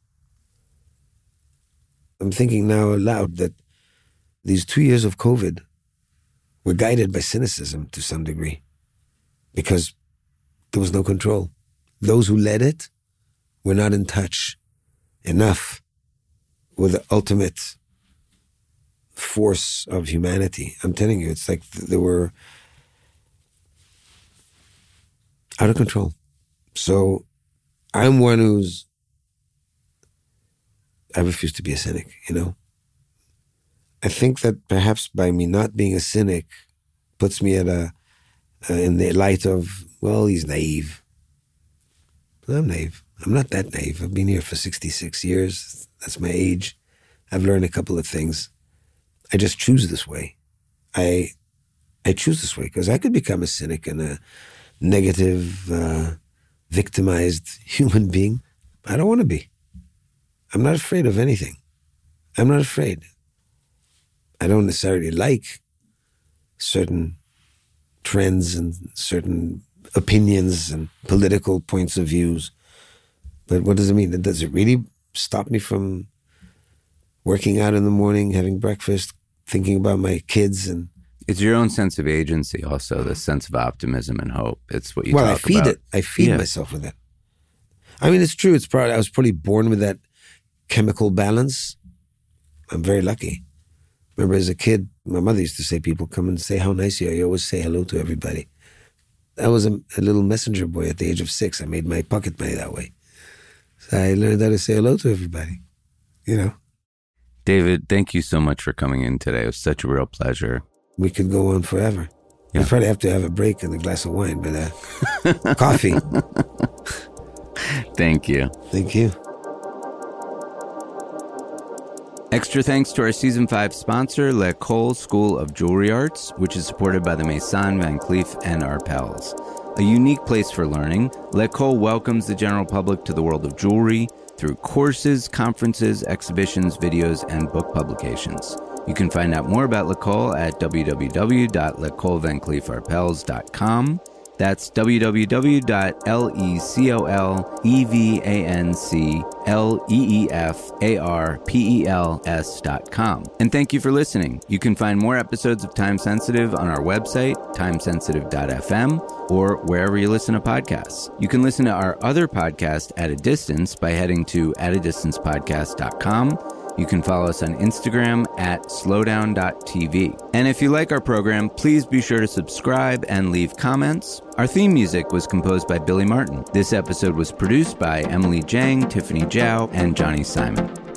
I'm thinking now aloud that these 2 years of COVID were guided by cynicism to some degree, because there was no control. Those who led it were not in touch enough with the ultimate force of humanity. I'm telling you, it's like they were out of control. So I'm one I refuse to be a cynic, you know? I think that perhaps by me not being a cynic puts me at in the light of, well, he's naive. But I'm naive. I'm not that naive. I've been here for 66 years. That's my age. I've learned a couple of things. I just choose this way. I choose this way because I could become a cynic and a negative, victimized human being. I don't want to be. I'm not afraid of anything. I'm not afraid. I don't necessarily like certain trends and certain opinions and political points of views. But what does it mean? Does it really stop me from working out in the morning, having breakfast, thinking about my kids? And it's your own sense of agency also, the sense of optimism and hope. It's what you talk about. Well, I feed it. I feed myself with it. I mean, it's true. I was probably born with that chemical balance. I'm very lucky. Remember as a kid, my mother used to say, people come and say how nice you are. You always say hello to everybody. I was a little messenger boy at the age of 6. I made my pocket money that way. So I learned how to say hello to everybody, you know. David, thank you so much for coming in today. It was such a real pleasure. We could go on forever. Yeah. We'd probably have to have a break and a glass of wine, but coffee. Thank you. Thank you. Extra thanks to our Season 5 sponsor, L'École School of Jewelry Arts, which is supported by the Maison Van Cleef & Arpels. A unique place for learning, L'École welcomes the general public to the world of jewelry through courses, conferences, exhibitions, videos, and book publications. You can find out more about L'École at www.lecolevancleefarpels.com. That's www.levancelevarpels.com. And thank you for listening. You can find more episodes of Time Sensitive on our website, timesensitive.fm, or wherever you listen to podcasts. You can listen to our other podcast, At a Distance, by heading to atadistancepodcast.com. You can follow us on Instagram at slowdown.tv. And if you like our program, please be sure to subscribe and leave comments. Our theme music was composed by Billy Martin. This episode was produced by Emily Jang, Tiffany Zhao, and Johnny Simon.